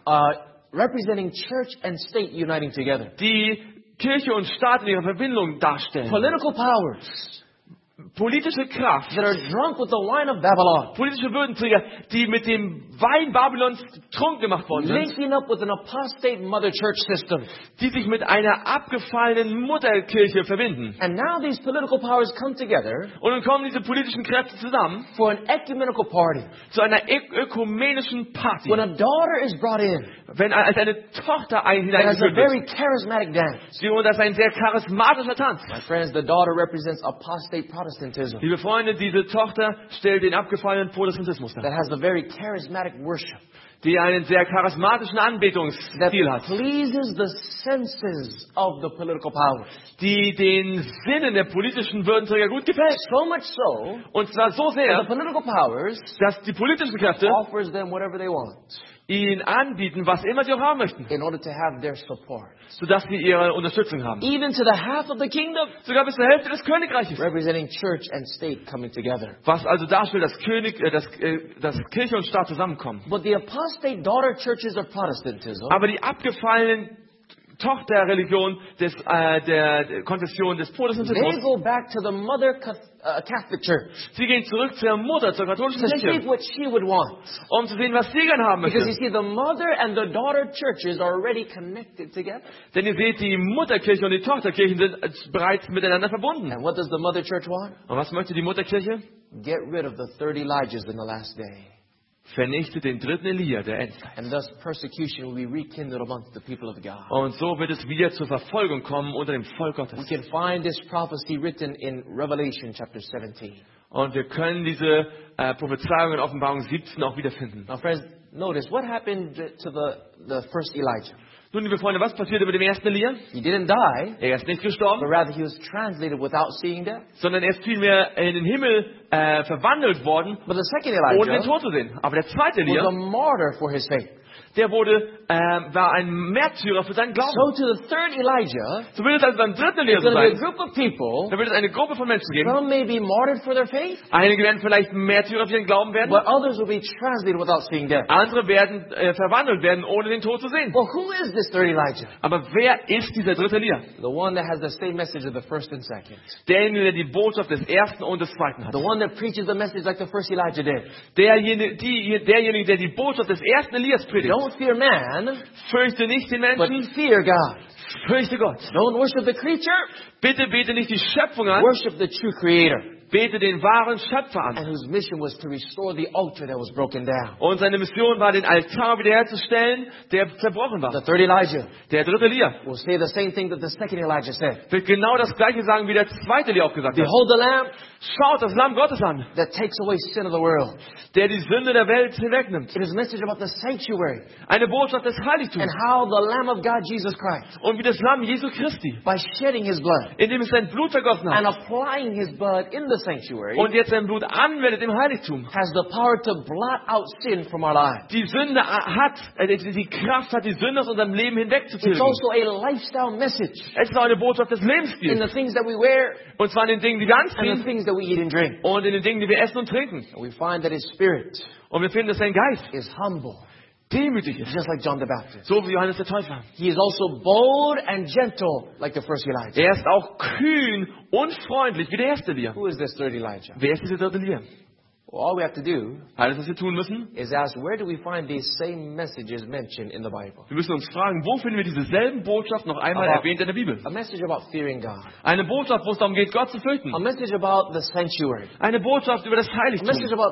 representing church and state uniting together. die Kirche und Staat in ihrer Verbindung darstellen. Political powers Politische Kraft, that are drunk with the wine of Babylon, politische Würdenträger, die mit dem Wein Babylons trunken gemacht worden sind, linking up with an apostate mother church system. die sich mit einer abgefallenen Mutterkirche verbinden. And now these political powers come together Und dann kommen diese politischen Kräfte zusammen for an ecumenical party. zu einer ökumenischen Party. When a daughter is brought in, Wenn als eine Tochter it has a hineingeführt very wird. charismatic dance. Und das ist ein sehr charismatischer Tanz. My friends, the daughter represents apostate Protestantism Liebe Freunde, diese Tochter stellt den abgefallenen Protestantismus dar, that has a very charismatic worship die einen sehr charismatischen that Anbetungsstil hat, pleases the senses of the political powers. die den Sinnen der politischen Würdenträger gut gefällt. So much so Und zwar so that the sehr, political powers dass die politischen Kräfte offers them whatever they want ihnen anbieten, was immer sie auch haben möchten, in order to have their support. sodass sie ihre Unterstützung haben. Even to the half of the kingdom, Sogar bis zur Hälfte des Königreiches. representing church and state coming together. Was also darstellt, dass Kirche und Staat zusammenkommen. But the apostate daughter churches of Protestantism, Aber die abgefallenen Tochterreligion der Konfession des they Protestantismus, go back to the mother Catholic Church sie gehen zurück zur Mutter, zur katholischen to see Kirche, what she would want. um zu sehen, was sie gern haben Because you möchte. see, the mother and the daughter churches are already connected together. Denn ihr seht, die Mutterkirche und die Tochterkirchen sind bereits miteinander verbunden. And what does the mother church want? Und was möchte die Mutterkirche? Get rid of the 30 Elijahs in the last day. Vernichtet den dritten Elia der Endzeit. And thus persecution will be rekindled amongst the people of God. Und so wird es wieder zur Verfolgung kommen unter dem Volk We Gottes. can find this prophecy written in Revelation chapter 17. Und wir können diese Prophezeiung in Offenbarung 17 auch wiederfinden. Now friends, notice what happened to the first Elijah. Nun, liebe Freunde, was passierte mit dem ersten Elia? He didn't die, Er ist nicht but gestorben, rather he was translated without seeing death. sondern er ist vielmehr in den Himmel verwandelt worden, But the second ohne den Elijah Tod zu sehen. Aber der zweite was Elia, a martyr for his faith. der war ein Märtyrer für seinen Glauben. So to the third Elijah, So wird es also beim dritten Elia there's so going to be a sein. group of people. Da wird es eine Gruppe von Menschen geben. Some may be martyred for their faith, Einige werden vielleicht Märtyrer für ihren Glauben werden. but others will be translated without seeing death. Andere werden verwandelt werden, ohne den Tod zu sehen. Well, who is this third Elijah? Aber wer ist dieser dritte Elia? The one that has the same message of the first and second. Derjenige, der die Botschaft des ersten und des zweiten hat. The one that preaches the message like the first Elijah did. Derjenige, der die Botschaft des ersten Elias predigt. Don't fear man, Fürchte nicht den but Menschen, fear God. fürchte Gott. Don't worship the creature, Bitte bete nicht die Schöpfung an, worship the true creator. bete den wahren Schöpfer an. and whose mission was to restore the altar that was broken down. Und seine Mission war, den Altar wiederherzustellen, der zerbrochen war. The third Elijah Der dritte Elia will say the same thing that the second Elijah said. wird genau das Gleiche sagen, wie der zweite Elia auch gesagt hat. Behold the Lamb Schaut das Lamm Gottes an, that takes away sin of the world. der die Sünde der Welt hinwegnimmt. It is a message about the sanctuary Eine Botschaft des and Heiligtums. how the Lamb of God, Jesus Christ, Und wie das Lamm Jesu Christi, by shedding his blood indem es sein Blut vergossen and hat applying his blood in the sanctuary, und jetzt sein Blut anwendet im Heiligtum, has the power to blot out sin from our lives. die Sünde hat, die Kraft hat, die Sünde aus unserem Leben It's hinwegzutilgen. also a lifestyle message Es ist auch eine Botschaft des in Lebensstils. the things that we wear Und zwar in den Dingen, die wir and the anziehen things that we eat and drink. und in den Dingen, die wir essen und trinken. And we find that his spirit Und wir finden, dass sein Geist is humble, demütig ist. just like John the Baptist. So wie Johannes der Täufer. He is also bold and gentle, like the first Elijah. Er ist auch kühn und freundlich wie der erste Elia. Who is this third Elijah? Wer ist dieser dritte Elia? Well, all we have to do Alles, was wir tun müssen, is ask, where do we find these same messages mentioned in the Bible? wir müssen uns fragen, wo finden wir dieselben Botschaften noch einmal Aber- erwähnt in der Bibel? A message about fearing God. Eine Botschaft, wo es darum geht, Gott zu fürchten. A message about the sanctuary. Eine Botschaft über das A message Heiligtum. about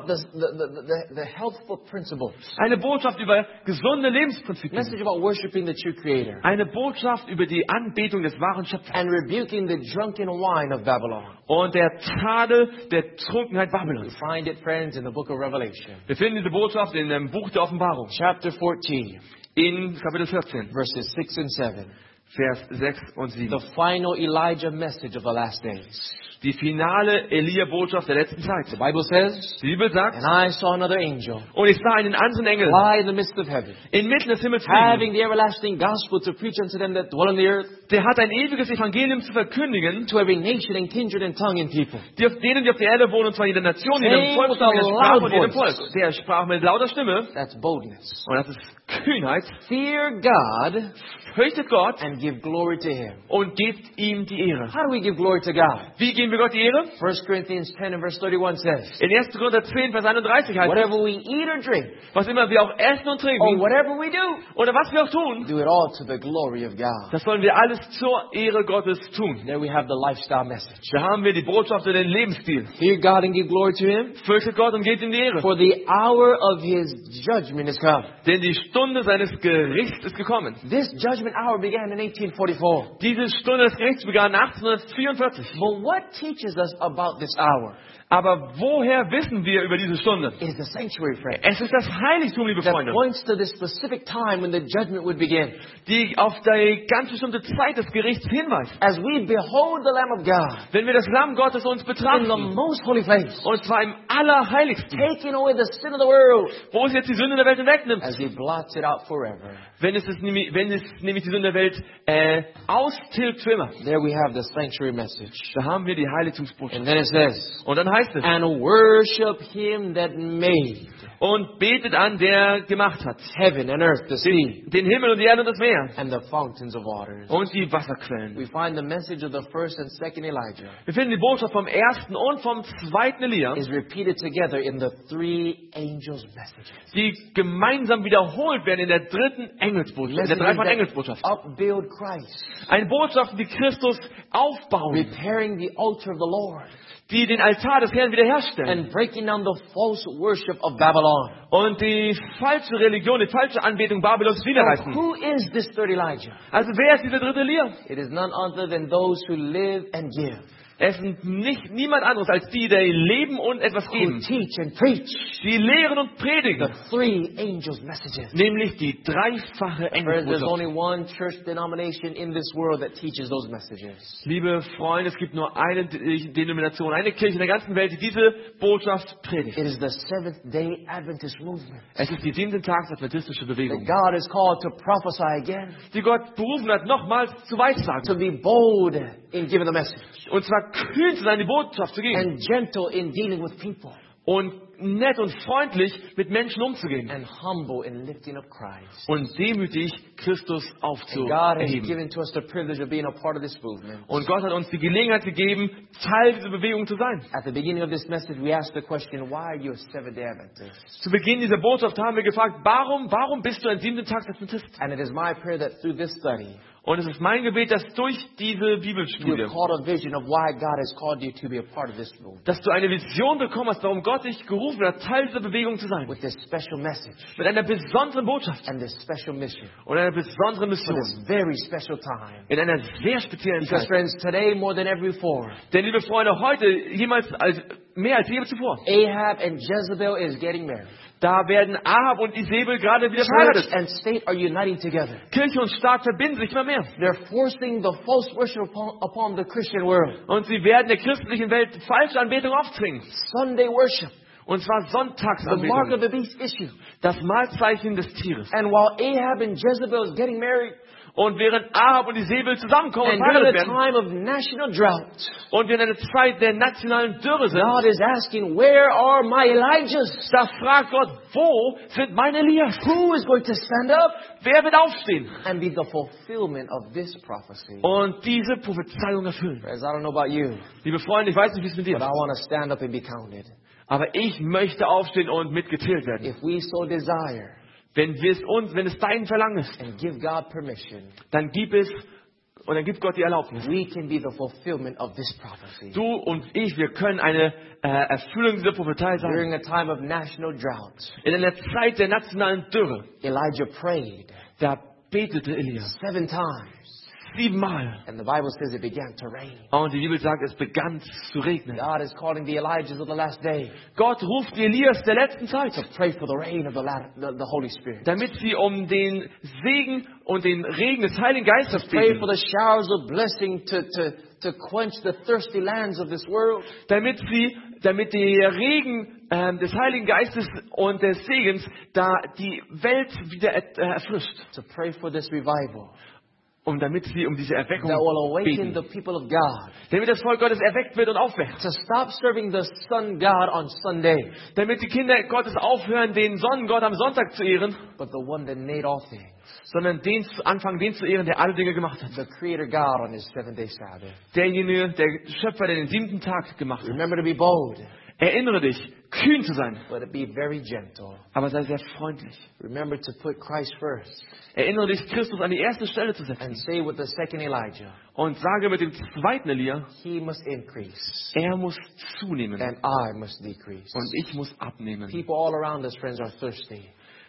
the healthful principles. Eine Botschaft über gesunde A Lebensprinzipien. message about worshiping the true Creator. Eine Botschaft über die Anbetung des wahren Schöpfers. And rebuking the drunken wine of Babylon. Und der Tadel der Trunkenheit We Babylons. find it, friends, in the book of Revelation. Wir finden diese Botschaft in dem Buch der Offenbarung. Chapter 14, In Kapitel 14, verses 6 and 7. Vers 6 und 7. The final Elijah message of the last days. Die finale Elia-Botschaft der letzten The Zeit. Bible says, Die Bibel sagt, and I saw another angel und ich sah einen anderen Engel fly in the midst of heaven, inmitten des Himmels fliegen. having the everlasting gospel to preach unto them that dwell on the earth, Der hat ein ewiges Evangelium zu verkündigen, to every nation and kindred and tongue and people. denen, die auf der Erde wohnen, und zwar jeder Nation, jedem Saying Volksstamm, with a jeder Sprache und loud jedem voice. Volk. Der sprach mit lauter Stimme, That's boldness. und das ist Kühnheit, Fear God fürchtet Gott and give glory to Him. und gebt ihm die Ehre. How do we give glory to God? Wie geben wir Gott die Ehre? 1 Corinthians 10 and verse 31 says, In 1. Korinther 10, Vers 31 heißt es, whatever we eat or drink, was immer wir auch essen und or trinken, whatever we do, oder was wir auch tun, do it all to the glory of God. das sollen wir alles zur Ehre Gottes tun. There we have the lifestyle message. Da haben wir die Botschaft und den Lebensstil. Fear God and give glory to Him, Fürchtet Gott und gebt ihm die Ehre. for the hour of His judgment is come. Denn die Stunde seines Gerichts ist gekommen. This judgment hour began in 1844. Diese Stunde des Gerichts begann 1844. But what teaches us about this hour? Aber woher wissen wir über diese Stunde? It is the sanctuary, friend. Es ist das Heiligtum, liebe That Freunde, points to this specific time when the judgment would begin. die auf die ganz bestimmte Zeit des Gerichts hinweist. As we behold the Lamb of God Wenn wir das Lamm Gottes uns in the betrachten, most holy place, und zwar im Allerheiligsten, taking away the sin of the world, wo es jetzt die Sünde der Welt hinwegnimmt, as He blots it out forever. wenn es nämlich die Sünde der Welt austilgt für immer, There we have the sanctuary message. da haben wir die Heiligtumsbotschaft. And then it says, Und dann heißt es, and worship Him that made und betet an, der gemacht hat, heaven and earth, the sea, den Himmel und die Erde und das Meer and the fountains of waters. und die Wasserquellen. We find the message of the first and second Elijah Wir finden die Botschaft vom ersten und vom zweiten Elia, is repeated together in the three angels' messages. die gemeinsam wiederholt werden in der dritten Engelsbotschaft, in der dreifachen Engelsbotschaft. Upbuild Christ, Eine Botschaft, die Christus aufbauen, repairing the altar of the Lord, die den Altar des Herrn wiederherstellen and breaking down the false worship of Babylon. und die falsche Religion, die falsche Anbetung Babylons So niederreißen. who is this third Elijah? Also wer ist dieser dritte Elia? It is none other than those who live and give, Es sind niemand anderes als die, die leben und etwas who geben. teach and preach Die lehren und the predigen, three angels' messages. nämlich die dreifache Friends, there's Engelsbotschaft. only one church denomination in this world that teaches those messages. Liebe Freunde, es gibt nur eine Denomination, eine Kirche in der ganzen Welt, die diese Botschaft predigt. It is the Seventh-day Adventist movement Es ist die 7. Tags-adventistische that Bewegung, God is called to prophesy again, die Gott berufen hat, nochmals zu to weissagen. be bold in giving the message, Und zwar kühn zu sein, die Botschaft zu geben. and gentle in dealing with people. Und nett und freundlich mit Menschen umzugehen. and humble in lifting up Christ. Und demütig Christus And God has aufzuerheben. given to us the privilege of being a part of this movement. Und Gott hat uns die Gelegenheit gegeben, Teil dieser Bewegung zu sein. At the beginning of this message, we asked the question, why are you a Seventh-day Adventist? Zu Beginn dieser Botschaft haben wir gefragt, warum bist du ein 7-Tags-Adventist? And it is my prayer that through this study, Und es ist mein Gebet, dass durch diese you Bibelstudie, have caught a vision of why God has called you to be a part of this movement dass du eine Vision bekommen hast, warum Gott dich gerufen hat, Teil dieser Bewegung zu sein. with this special message Mit einer besonderen Botschaft and this special mission und einer besonderen for Mission. this very special time. In einer sehr speziellen Because Zeit. friends, today more than ever before, Denn liebe Freunde, heute mehr als je zuvor. Ahab and Jezebel is getting married. Da werden Ahab und Isabel gerade wieder Church verheiratet. and state are uniting together. Kirche und Staat verbinden sich immer mehr. They're forcing the false worship upon the Christian world. Und sie werden der christlichen Welt falsche Anbetung aufzwingen. Sunday worship, Und zwar the mark of Sonntagsanbetung. the beast issue. Das Mahlzeichen des Tieres. And while Ahab and Jezebel is getting married, Und während Ahab und Isabel zusammenkommen und and during verheiratet a werden, time of national drought, und wir in einer Zeit der nationalen Dürre sind, God is asking, where are my Elijahs? da fragt Gott, wo sind meine Elias? Who is going to stand up Wer wird aufstehen and be the fulfillment of this prophecy? und diese Prophezeiung erfüllen? Friends, I don't know about you, Liebe Freunde, ich weiß nicht, wie es mit dir but I ist, want to stand up and be counted. aber ich möchte aufstehen und mitgezählt werden. If we so desire Wenn es dein Verlangen ist, and give God permission, dann gibt Gott die Erlaubnis. we can be the fulfillment of this prophecy. Du und ich, wir können eine Erfüllung dieser Prophezei sein. During a time of national drought, In einer Zeit der nationalen Dürre, Elijah prayed da betete Elia 7 times. 7-mal. And the Bible says it began to rain. Und die Bibel sagt, es begann zu regnen. God is calling the Elijahs of the last day Gott ruft die Elias der letzten Zeit, to pray for the rain of the Holy Spirit. damit sie um den Segen und den Regen des Heiligen Geistes Pray beten. for the showers of blessing to quench the thirsty lands of this world. Damit der Regen des Heiligen Geistes und des Segens da die Welt wieder erfrischt. To pray for this revival Und damit sie um diese Erweckung that will awaken beten. the people of God. Damit das Volk Gottes erweckt wird und aufwächt. To stop serving the sun God on Sunday, Damit die Kinder Gottes aufhören, den Sonnengott am Sonntag zu ehren, but the one that made all things. sondern anfangen, den zu ehren, der alle Dinge gemacht hat. The Creator God on His 7th-day Sabbath. Derjenige, der Schöpfer, der den 7. Tag gemacht hat. Remember to be bold, Erinnere dich, kühn zu sein, but be very gentle. aber sei sehr freundlich. Remember to put Christ first. Erinnere dich, Christus an die erste Stelle zu setzen. And say with the second Elijah, Und sage mit dem zweiten Elia, He must increase er muss zunehmen and I must decrease. und ich muss abnehmen. People all around us, friends, are thirsty.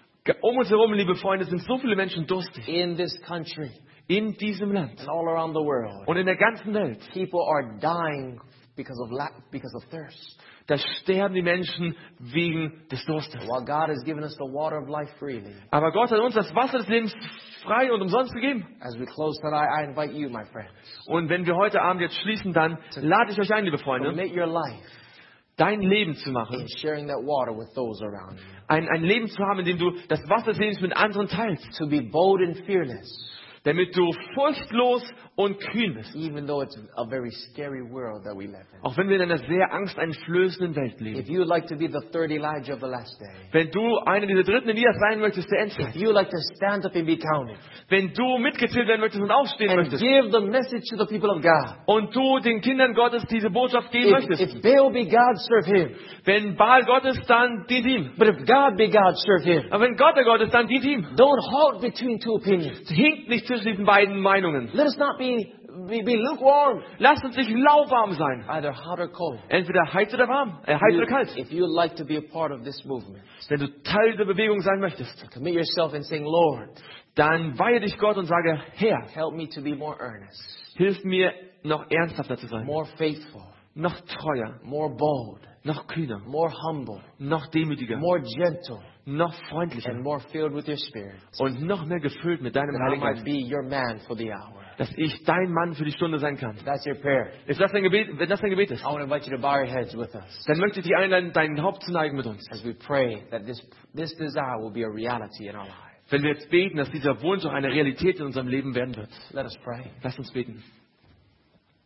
Um uns herum, liebe Freunde, sind so viele Menschen durstig. In this country In diesem Land and all around the world, und in der ganzen Welt. people are dying because of thirst. Da sterben die Menschen wegen des Durstes. While God has given us the water of life freely, Aber Gott hat uns das Wasser des Lebens frei und umsonst gegeben. as we close tonight, I invite you, my friends, Und wenn wir heute Abend jetzt schließen, dann lade ich euch ein, liebe to Freunde, commit your life dein Leben zu in machen. sharing that water with those around you. Ein Leben zu haben, in dem du das Wasser des Lebens mit anderen teilst. To be bold and fearless, Damit du furchtlos und kühn bist. even though it's a very scary world that we live in. Auch wenn wir in einer sehr angsteinflößenden Welt leben. If you would like to be the third Elijah of the last day, Wenn du einer dieser dritten Elias sein möchtest, der Endzeit. if you would like to stand up and be counted, Wenn du mitgezählt werden möchtest und aufstehen and möchtest. give the message to the people of God. Und du den Kindern Gottes diese Botschaft geben möchtest. If Baal be God, serve Him. Wenn Baal Gott ist, dann dient ihm. But if God be God, serve Him. Aber wenn Gott der Gott ist, dann dient ihm. Don't halt between two opinions. Hinkt nicht zwischen diesen beiden Meinungen. Let us not be lukewarm, Lasst uns nicht lauwarm sein. either hot or cold. Entweder heiß oder warm. Heiß oder kalt. If you would like to be a part of this movement, Wenn du Teil der Bewegung sein möchtest, commit yourself and saying, Lord, dann weihe dich Gott und sage, Herr, help me to be more earnest, hilf mir, noch ernsthafter zu sein. more faithful, Noch treuer. more bold, Noch kühner. more humble, Noch demütiger. more gentle, Noch freundlicher. and more filled with your Spirit. Und noch mehr gefüllt mit deinem That I Heiligen might Geist. be your man for the hour. Dass ich dein Mann für die Stunde sein kann. If that's your prayer, Ist das dein Gebet? Wenn das dein Gebet ist, I want to invite you to bow your heads with us dann möchte ich dich einladen, dein Haupt zu neigen mit uns. as we pray that this desire will be a reality in our lives. Wenn wir jetzt beten, dass dieser Wunsch auch eine Realität in unserem Leben werden wird. Let us pray. Lass uns beten.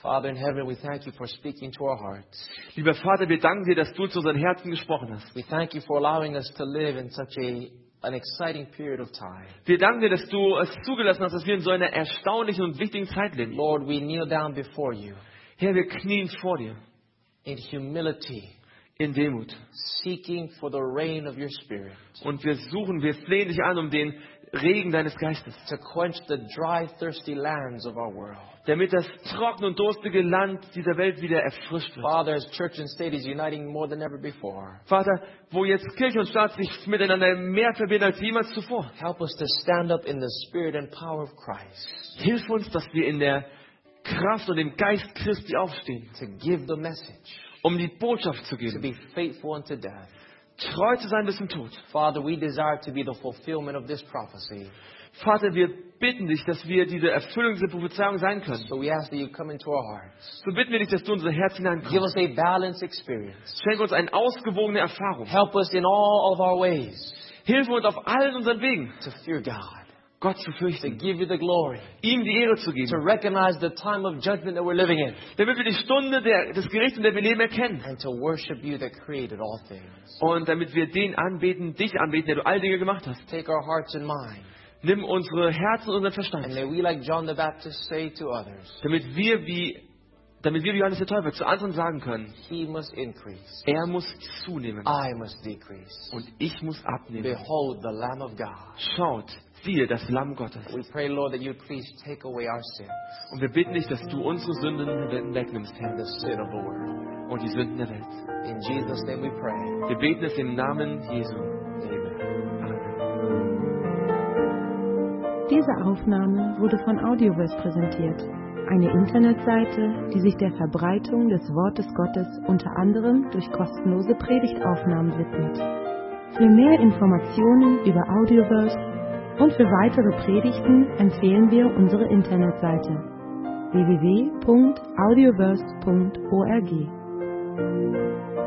Father in heaven, we thank you for speaking to our hearts. Lieber Vater, wir danken dir, dass du zu unseren Herzen gesprochen hast. We thank you for allowing us to live in such an exciting period of time. Wir danken dir, dass du es zugelassen hast, dass wir in so einer erstaunlichen und wichtigen Zeit leben. Lord, we kneel down before you Herr, wir knien vor dir in humility, in Demut. seeking for the rain of your Spirit Und wir flehen dich an um den Regen deines Geistes, to quench the dry, thirsty lands of our world. damit das trockene und durstige Land dieser Welt wieder erfrischt wird. Father, as church and state is uniting more than ever before, Vater, wo jetzt Kirche und Staat sich miteinander mehr verbinden als jemals zuvor. help us to stand up in the spirit and power of Christ, Hilf uns, dass wir in der Kraft und im Geist Christi aufstehen, to give the message, um die Botschaft zu to geben, be faithful unto death. treu zu sein bis zum Tod. Father, we desire to be the fulfillment of this prophecy. Vater, wir bitten dich, dass wir diese Erfüllung dieser Prophezeiung sein können. So we ask that you come into our hearts. So bitten wir dich, dass du in unser Herz Give hineinkommst. us a balanced experience. Schenk uns eine ausgewogene Erfahrung. Help us in all of our ways Hilf uns auf allen unseren Wegen, to fear God, Gott zu to fürchten, give you the glory, ihm die Ehre zu to geben, recognize the time of judgment that we're living in, damit wir die Stunde des Gerichts, in der wir leben, erkennen. and to worship you that created all things. Und damit wir dich anbeten, der du all Dinge gemacht hast. Take our hearts and minds, Nimm unsere Herzen und unseren and Verstand, may we, like John the Baptist, say to others, damit wir wie Johannes der Täufer zu anderen sagen können, he must increase, er muss zunehmen I must decrease. und ich muss abnehmen. Behold the Lamb of God. Schaut, siehe das Lamm Gottes. We pray, Lord, that you please take away our sins Und wir bitten dich, dass du unsere Sünden wegnimmst, Herr, and the sin of the world. und die Sünden der Welt. In Jesus' name we pray. Wir beten es im Namen Jesu. Amen. Diese Aufnahme wurde von Audioverse präsentiert, eine Internetseite, die sich der Verbreitung des Wortes Gottes unter anderem durch kostenlose Predigtaufnahmen widmet. Für mehr Informationen über Audioverse und für weitere Predigten empfehlen wir unsere Internetseite www.audioverse.org.